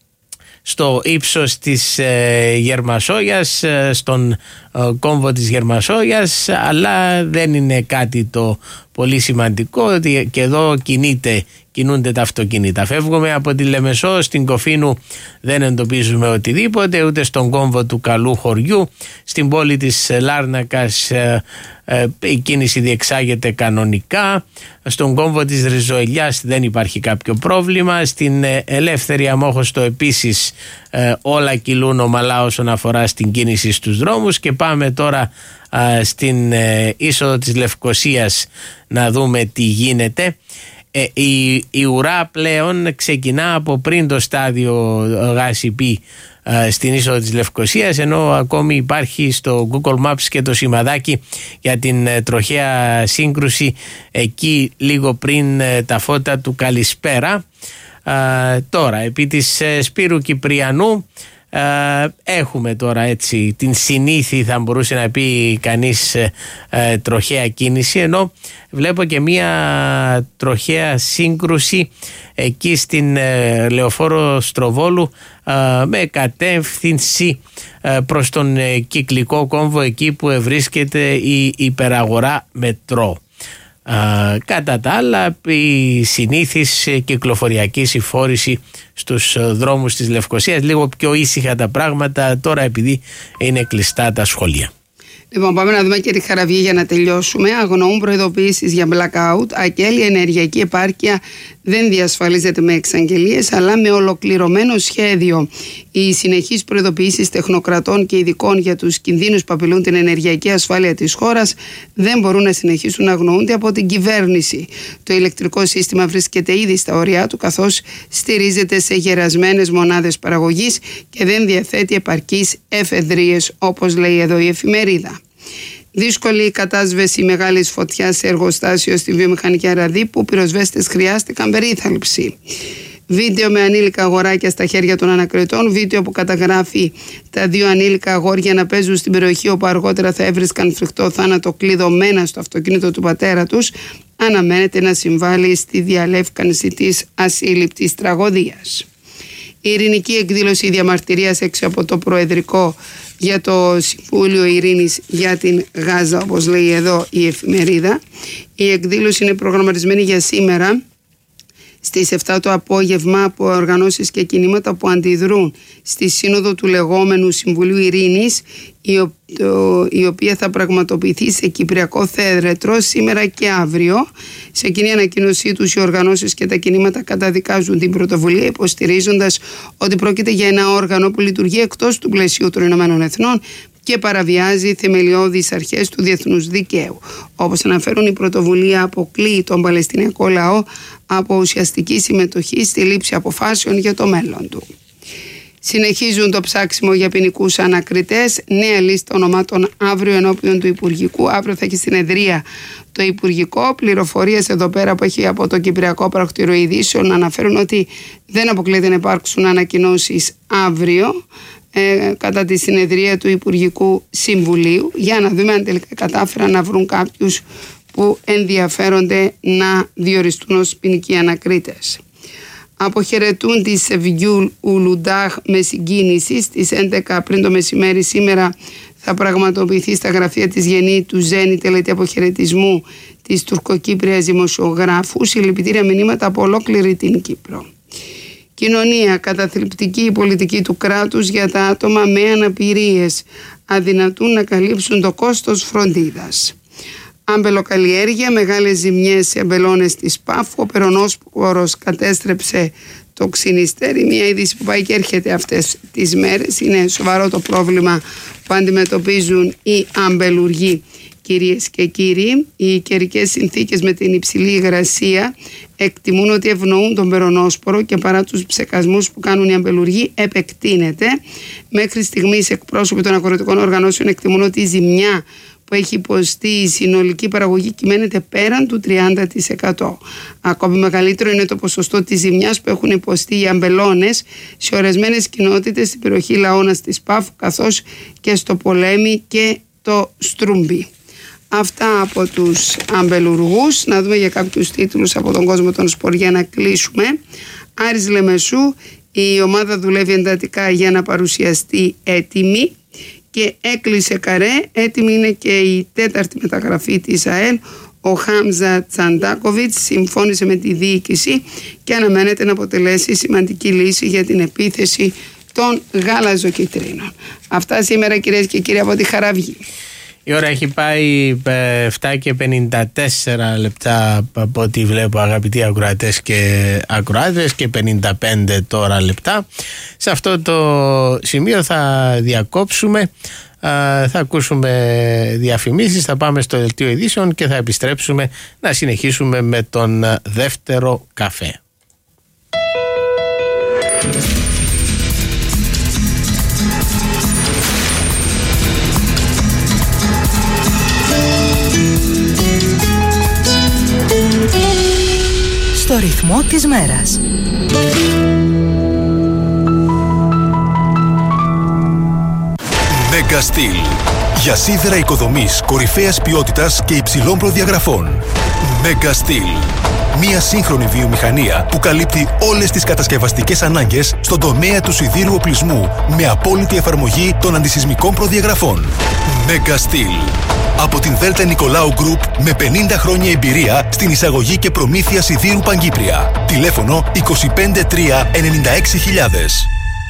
στο ύψος της ε, Γερμασόγειας, ε, στον ε, κόμβο της Γερμασόγειας, αλλά δεν είναι κάτι το πολύ σημαντικό, ότι και εδώ κινείται, κινούνται τα αυτοκίνητα. Φεύγουμε από τη Λεμεσό, στην Κοφίνου δεν εντοπίζουμε οτιδήποτε, ούτε στον κόμβο του Καλού Χωριού. Στην πόλη της Λάρνακας ε, ε, η κίνηση διεξάγεται κανονικά. Στον κόμβο της Ριζοηλιάς δεν υπάρχει κάποιο πρόβλημα. Στην ε, Ελεύθερη Αμόχωστο επίσης ε, όλα κυλούν ομαλά όσον αφορά στην κίνηση στους δρόμους. Και πάμε τώρα ε, στην ε, είσοδο της Λευκοσίας να δούμε τι γίνεται. Ε, η, η ουρά πλέον ξεκινά από πριν το στάδιο ΓΑΣΥΠΗ ε, στην είσοδο της Λευκοσίας, ενώ ακόμη υπάρχει στο Google Maps και το σημαδάκι για την ε, τροχαία σύγκρουση εκεί λίγο πριν ε, τα φώτα του Καλησπέρα. Ε, τώρα επί της ε, Σπύρου Κυπριανού Uh, έχουμε τώρα έτσι την συνήθη, θα μπορούσε να πει κανείς, uh, τροχαία κίνηση, ενώ βλέπω και μία τροχαία σύγκρουση εκεί στην uh, Λεωφόρο Στροβόλου uh, με κατεύθυνση uh, προς τον uh, κυκλικό κόμβο, εκεί που βρίσκεται η υπεραγορά Μετρό. Uh, κατά τα άλλα, η συνήθις κυκλοφοριακή συμφόρηση στους δρόμους της Λευκοσίας, λίγο πιο ήσυχα τα πράγματα τώρα επειδή είναι κλειστά τα σχολεία. Λοιπόν, πάμε να δούμε και τη Χαραβή για να τελειώσουμε. Αγνοούν προειδοποιήσεις για blackout. ΑΚΕΛ, η ενεργειακή επάρκεια δεν διασφαλίζεται με εξαγγελίες, αλλά με ολοκληρωμένο σχέδιο. Οι συνεχείς προειδοποιήσεις τεχνοκρατών και ειδικών για τους κινδύνους που απειλούν την ενεργειακή ασφάλεια της χώρας δεν μπορούν να συνεχίσουν να αγνοούνται από την κυβέρνηση. Το ηλεκτρικό σύστημα βρίσκεται ήδη στα όρια του, καθώς στηρίζεται σε γερασμένες μονάδες παραγωγής και δεν διαθέτει επαρκείς εφεδρείες, όπως λέει εδώ η εφημερίδα. Δύσκολη η κατάσβεση μεγάλης φωτιάς σε εργοστάσιο στη βιομηχανική Αραδί, που πυροσβέστες χρειάστηκαν περίθαλψη. Βίντεο με ανήλικα αγοράκια στα χέρια των ανακριτών. Βίντεο που καταγράφει τα δύο ανήλικα αγόρια να παίζουν στην περιοχή όπου αργότερα θα έβρισκαν φρικτό θάνατο κλειδωμένα στο αυτοκίνητο του πατέρα τους. Αναμένεται να συμβάλλει στη διαλεύκανση της ασύλληπτης τραγωδίας. Η ειρηνική εκδήλωση διαμαρτυρίας έξω από το Προεδρικό για το Συμβούλιο Ειρήνης για την Γάζα, όπως λέει εδώ η εφημερίδα. Η εκδήλωση είναι προγραμματισμένη για σήμερα στις επτά το απόγευμα από οργανώσεις και κινήματα που αντιδρούν στη σύνοδο του λεγόμενου Συμβουλίου Ειρήνης, η οποία θα πραγματοποιηθεί σε Κυπριακό Θέρετρο σήμερα και αύριο. Σε κοινή ανακοίνωσή τους, οι οργανώσεις και τα κινήματα καταδικάζουν την πρωτοβουλία, υποστηρίζοντας ότι πρόκειται για ένα όργανο που λειτουργεί εκτός του πλαισίου των Ηνωμένων Εθνών και παραβιάζει θεμελιώδεις αρχές του διεθνούς δικαίου. Όπως αναφέρουν, η πρωτοβουλία αποκλείει τον Παλαιστινιακό λαό από ουσιαστική συμμετοχή στη λήψη αποφάσεων για το μέλλον του. Συνεχίζουν το ψάξιμο για ποινικούς ανακριτές. Νέα λίστα ονομάτων αύριο ενώπιον του Υπουργικού. Αύριο θα έχει συνεδρία το Υπουργικό. Πληροφορίες εδώ πέρα που έχει από το Κυπριακό Πρακτορείο Ειδήσεων αναφέρουν ότι δεν αποκλείεται να υπάρξουν ανακοινώσεις αύριο ε, κατά τη συνεδρία του Υπουργικού Συμβουλίου, για να δούμε αν τελικά κατάφεραν να βρουν κάποιους που ενδιαφέρονται να διοριστούν ως ποινικοί ανακρίτες. Αποχαιρετούν τη Σεβγιούλ Ουλουντάχ με συγκίνηση. Στις έντεκα πριν το μεσημέρι σήμερα θα πραγματοποιηθεί στα γραφεία της Γενή του Ζένη τελετή αποχαιρετισμού της τουρκοκύπριας δημοσιογράφου. Συλληπιτήρια μηνύματα από ολόκληρη την Κύπρο. Κοινωνία, καταθλιπτική η πολιτική του κράτους για τα άτομα με αναπηρίες. Αδυνατούν να καλύψουν το κόστος φροντίδας. Αμπελοκαλλιέργεια, μεγάλες ζημιές σε αμπελώνες της Πάφου. Ο περονόσπορος κατέστρεψε το ξυνιστέρι. Μια είδηση που πάει και έρχεται αυτές τις μέρες. Είναι σοβαρό το πρόβλημα που αντιμετωπίζουν οι αμπελουργοί. Κυρίες και κύριοι, οι καιρικές συνθήκες με την υψηλή υγρασία εκτιμούν ότι ευνοούν τον περονόσπορο και παρά τους ψεκασμούς που κάνουν οι αμπελουργοί επεκτείνεται. Μέχρι στιγμής εκπρόσωποι των αγροτικών οργανώσεων εκτιμούν ότι η ζημιά που έχει υποστεί η συνολική παραγωγή κυμαίνεται πέραν του τριάντα τοις εκατό. Ακόμη μεγαλύτερο είναι το ποσοστό της ζημιάς που έχουν υποστεί οι αμπελώνες σε ορισμένες κοινότητες στην περιοχή Λαώνας της Πάφου, καθώς και στο Πολέμι και το Στρούμπι. Αυτά από τους αμπελουργούς. Να δούμε για κάποιους τίτλους από τον κόσμο των σπορ για να κλείσουμε. Άρης Λεμεσού, η ομάδα δουλεύει εντατικά για να παρουσιαστεί έτοιμη και έκλεισε καρέ. Έτοιμη είναι και η τέταρτη μεταγραφή της ΑΕΛ. Ο Χάμζα Τσαντάκοβιτς συμφώνησε με τη διοίκηση και αναμένεται να αποτελέσει σημαντική λύση για την επίθεση των γαλαζοκυτρίνων. Αυτά σήμερα, κυρίες και κύριοι, από τη Χαραυγή. Η ώρα έχει πάει επτά και πενήντα τέσσερα λεπτά από ό,τι βλέπω, αγαπητοί ακροατές και ακροάτες, και πενήντα πέντε τώρα λεπτά. Σε αυτό το σημείο θα διακόψουμε, θα ακούσουμε διαφημίσεις, θα πάμε στο δελτίο ειδήσεων και θα επιστρέψουμε να συνεχίσουμε με τον δεύτερο καφέ. Στο ρυθμό της μέρας. Mega Steel. Για σίδερα οικοδομής κορυφαίας ποιότητας και υψηλών προδιαγραφών. Mega Steel. Μια σύγχρονη βιομηχανία που καλύπτει όλες τις κατασκευαστικές ανάγκες στον τομέα του σιδήρου οπλισμού με απόλυτη εφαρμογή των αντισυσμικών προδιαγραφών. Mega Steel. Από την Δέλτα Νικολάου Γκρουπ με πενήντα χρόνια εμπειρία στην εισαγωγή και προμήθεια σιδήρου Παγκύπρια. Τηλέφωνο είκοσι πέντε τρία ενενήντα έξι χιλιάδες.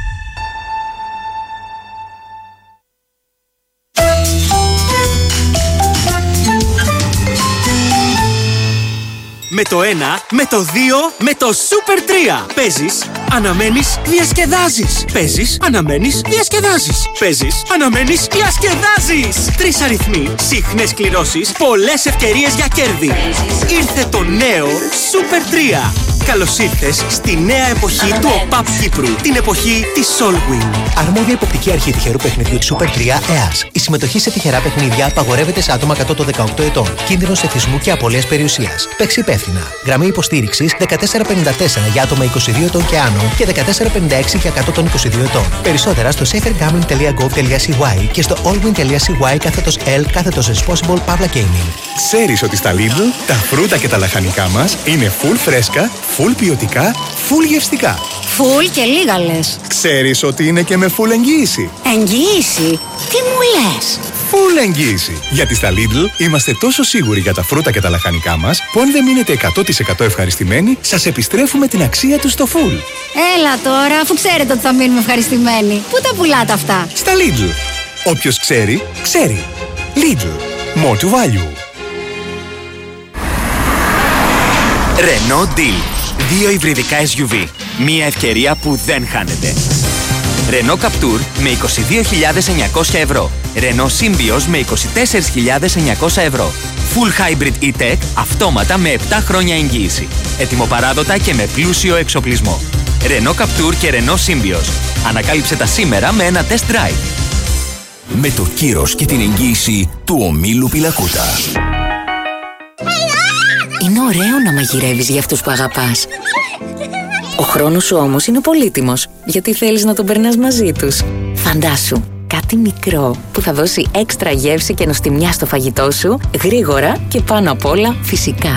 Με το ένα, με το δύο, με το Super τρία. Παίζεις, αναμένεις, διασκεδάζεις. Παίζεις, αναμένεις, διασκεδάζεις. Παίζεις, αναμένεις, διασκεδάζεις. Τρεις αριθμοί, συχνές κληρώσεις, πολλές ευκαιρίες για κέρδη. Ήρθε το νέο Super τρία. Καλώς ήρθες στη νέα εποχή του ΟΠΑΠ Κύπρου. Την εποχή της Solwing. Αρμόδια υποπτική αρχή τυχερού παιχνιδιού της Super τρία ΕΑΣ. Η συμμετοχή σε τυχερά παιχνίδια απαγορεύεται σε άτομα κάτω των δεκαοκτώ ετών. Κίνδυνος εθισμού και απώλειας περιουσίας. Παίξει υπεύθυνα. Γραμμή υποστήριξης δεκατέσσερα πενήντα τέσσερα για άτομα είκοσι δύο ετών και άνω και δεκατέσσερα πενήντα έξι για κάτω των είκοσι δύο ετών. Περισσότερα στο safergambling τελεία gov τελείαcy και στο allwin τελείαcy κάθετος L κάθετος responsible Pavla Gaming. Ξέρεις ότι στα Lidl τα φρούτα και τα λαχανικά μας είναι full φρέσκα, full ποιοτικά, full γευστικά. Full και λίγα λες. Ξέρεις ότι είναι και με full εγγύηση. Εγγύηση? Τι μου λες? Full εγγύηση. Γιατί στα Lidl είμαστε τόσο σίγουροι για τα φρούτα και τα λαχανικά μας που αν δεν μείνετε εκατό τοις εκατό ευχαριστημένοι, σας επιστρέφουμε την αξία τους στο full. Έλα τώρα, αφού ξέρετε ότι θα μείνουμε ευχαριστημένοι. Πού τα πουλάτε αυτά? Στα Lidl. Όποιος ξέρει, ξέρει. Lidl. More to value. Renault Deal. Δύο υβριδικά ες γιου βι. Μία ευκαιρία που δεν χάνεται. Renault Captur με είκοσι δύο χιλιάδες εννιακόσια ευρώ. Renault Symbioz με είκοσι τέσσερις χιλιάδες εννιακόσια ευρώ. Full Hybrid E-Tech αυτόματα με επτά χρόνια εγγύηση. Ετοιμοπαράδοτα και με πλούσιο εξοπλισμό. Renault Captur και Renault Symbioz. Ανακάλυψε τα σήμερα με ένα test drive. Με το κύρος και την εγγύηση του ομίλου Πιλακούτα. Είναι ωραίο να μαγειρεύεις για αυτούς που αγαπάς. Ο χρόνος σου όμως είναι πολύτιμος, γιατί θέλεις να τον περνάς μαζί τους. Φαντάσου, κάτι μικρό που θα δώσει έξτρα γεύση και νοστιμιά στο φαγητό σου, γρήγορα και πάνω απ' όλα φυσικά.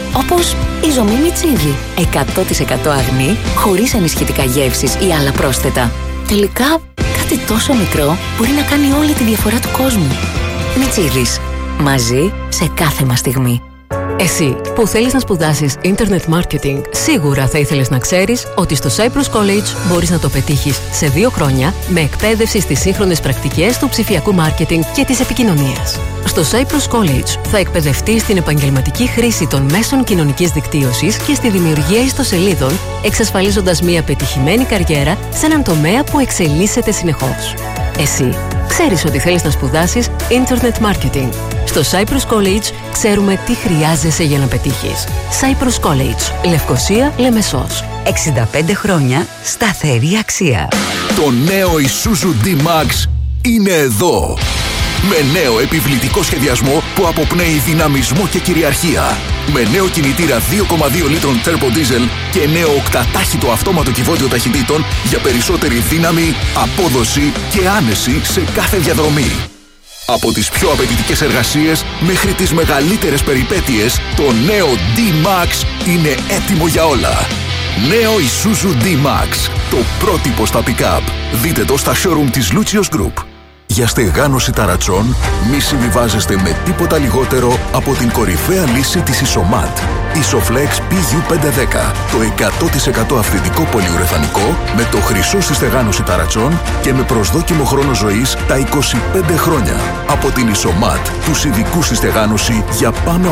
Όπως η ζομή Μιτσίδη. εκατό τοις εκατό αγνή, χωρίς ενισχυτικά γεύσεις ή άλλα πρόσθετα. Τελικά, κάτι τόσο μικρό μπορεί να κάνει όλη τη διαφορά του κόσμου. Μιτσίδης. Μαζί σε κάθε μας στιγμή. Εσύ που θέλεις να σπουδάσεις Internet Marketing, σίγουρα θα ήθελες να ξέρεις ότι στο Cyprus College μπορείς να το πετύχεις σε δύο χρόνια με εκπαίδευση στις σύγχρονες πρακτικές του ψηφιακού marketing και της επικοινωνίας. Στο Cyprus College θα εκπαιδευτείς στην επαγγελματική χρήση των μέσων κοινωνικής δικτύωσης και στη δημιουργία ιστοσελίδων, εξασφαλίζοντας μια πετυχημένη καριέρα σε έναν τομέα που εξελίσσεται συνεχώς. Εσύ ξέρεις ότι θέλεις να σπουδάσεις Internet Marketing. Στο Cyprus College ξέρουμε τι χρειάζεσαι για να πετύχεις. Cyprus College, Λευκοσία, Λεμεσός. εξήντα πέντε χρόνια σταθερή αξία. Το νέο Isuzu D-Max είναι εδώ. Με νέο επιβλητικό σχεδιασμό που αποπνέει δυναμισμό και κυριαρχία. Με νέο κινητήρα δύο κόμμα δύο λίτρων Turbo Diesel και νέο οκτατάχυτο αυτόματο κυβότιο ταχυτήτων για περισσότερη δύναμη, απόδοση και άνεση σε κάθε διαδρομή. Από τις πιο απαιτητικές εργασίες μέχρι τις μεγαλύτερες περιπέτειες, το νέο D-Max είναι έτοιμο για όλα. Νέο Isuzu D-Max, το πρότυπο στα pick-up. Δείτε το στα showroom της Lucius Group. Για στεγάνωση ταρατσών, μη συμβιβάζεστε με τίποτα λιγότερο από την κορυφαία λύση της Isomat. Isoflex πι γιου πεντακόσια δέκα, το εκατό τοις εκατό αυθεντικό πολυουρεθανικό με το χρυσό στη στεγάνωση ταρατσών και με προσδόκιμο χρόνο ζωής τα είκοσι πέντε χρόνια. Από την Isomat, τους ειδικούς στη στεγάνωση για πάνω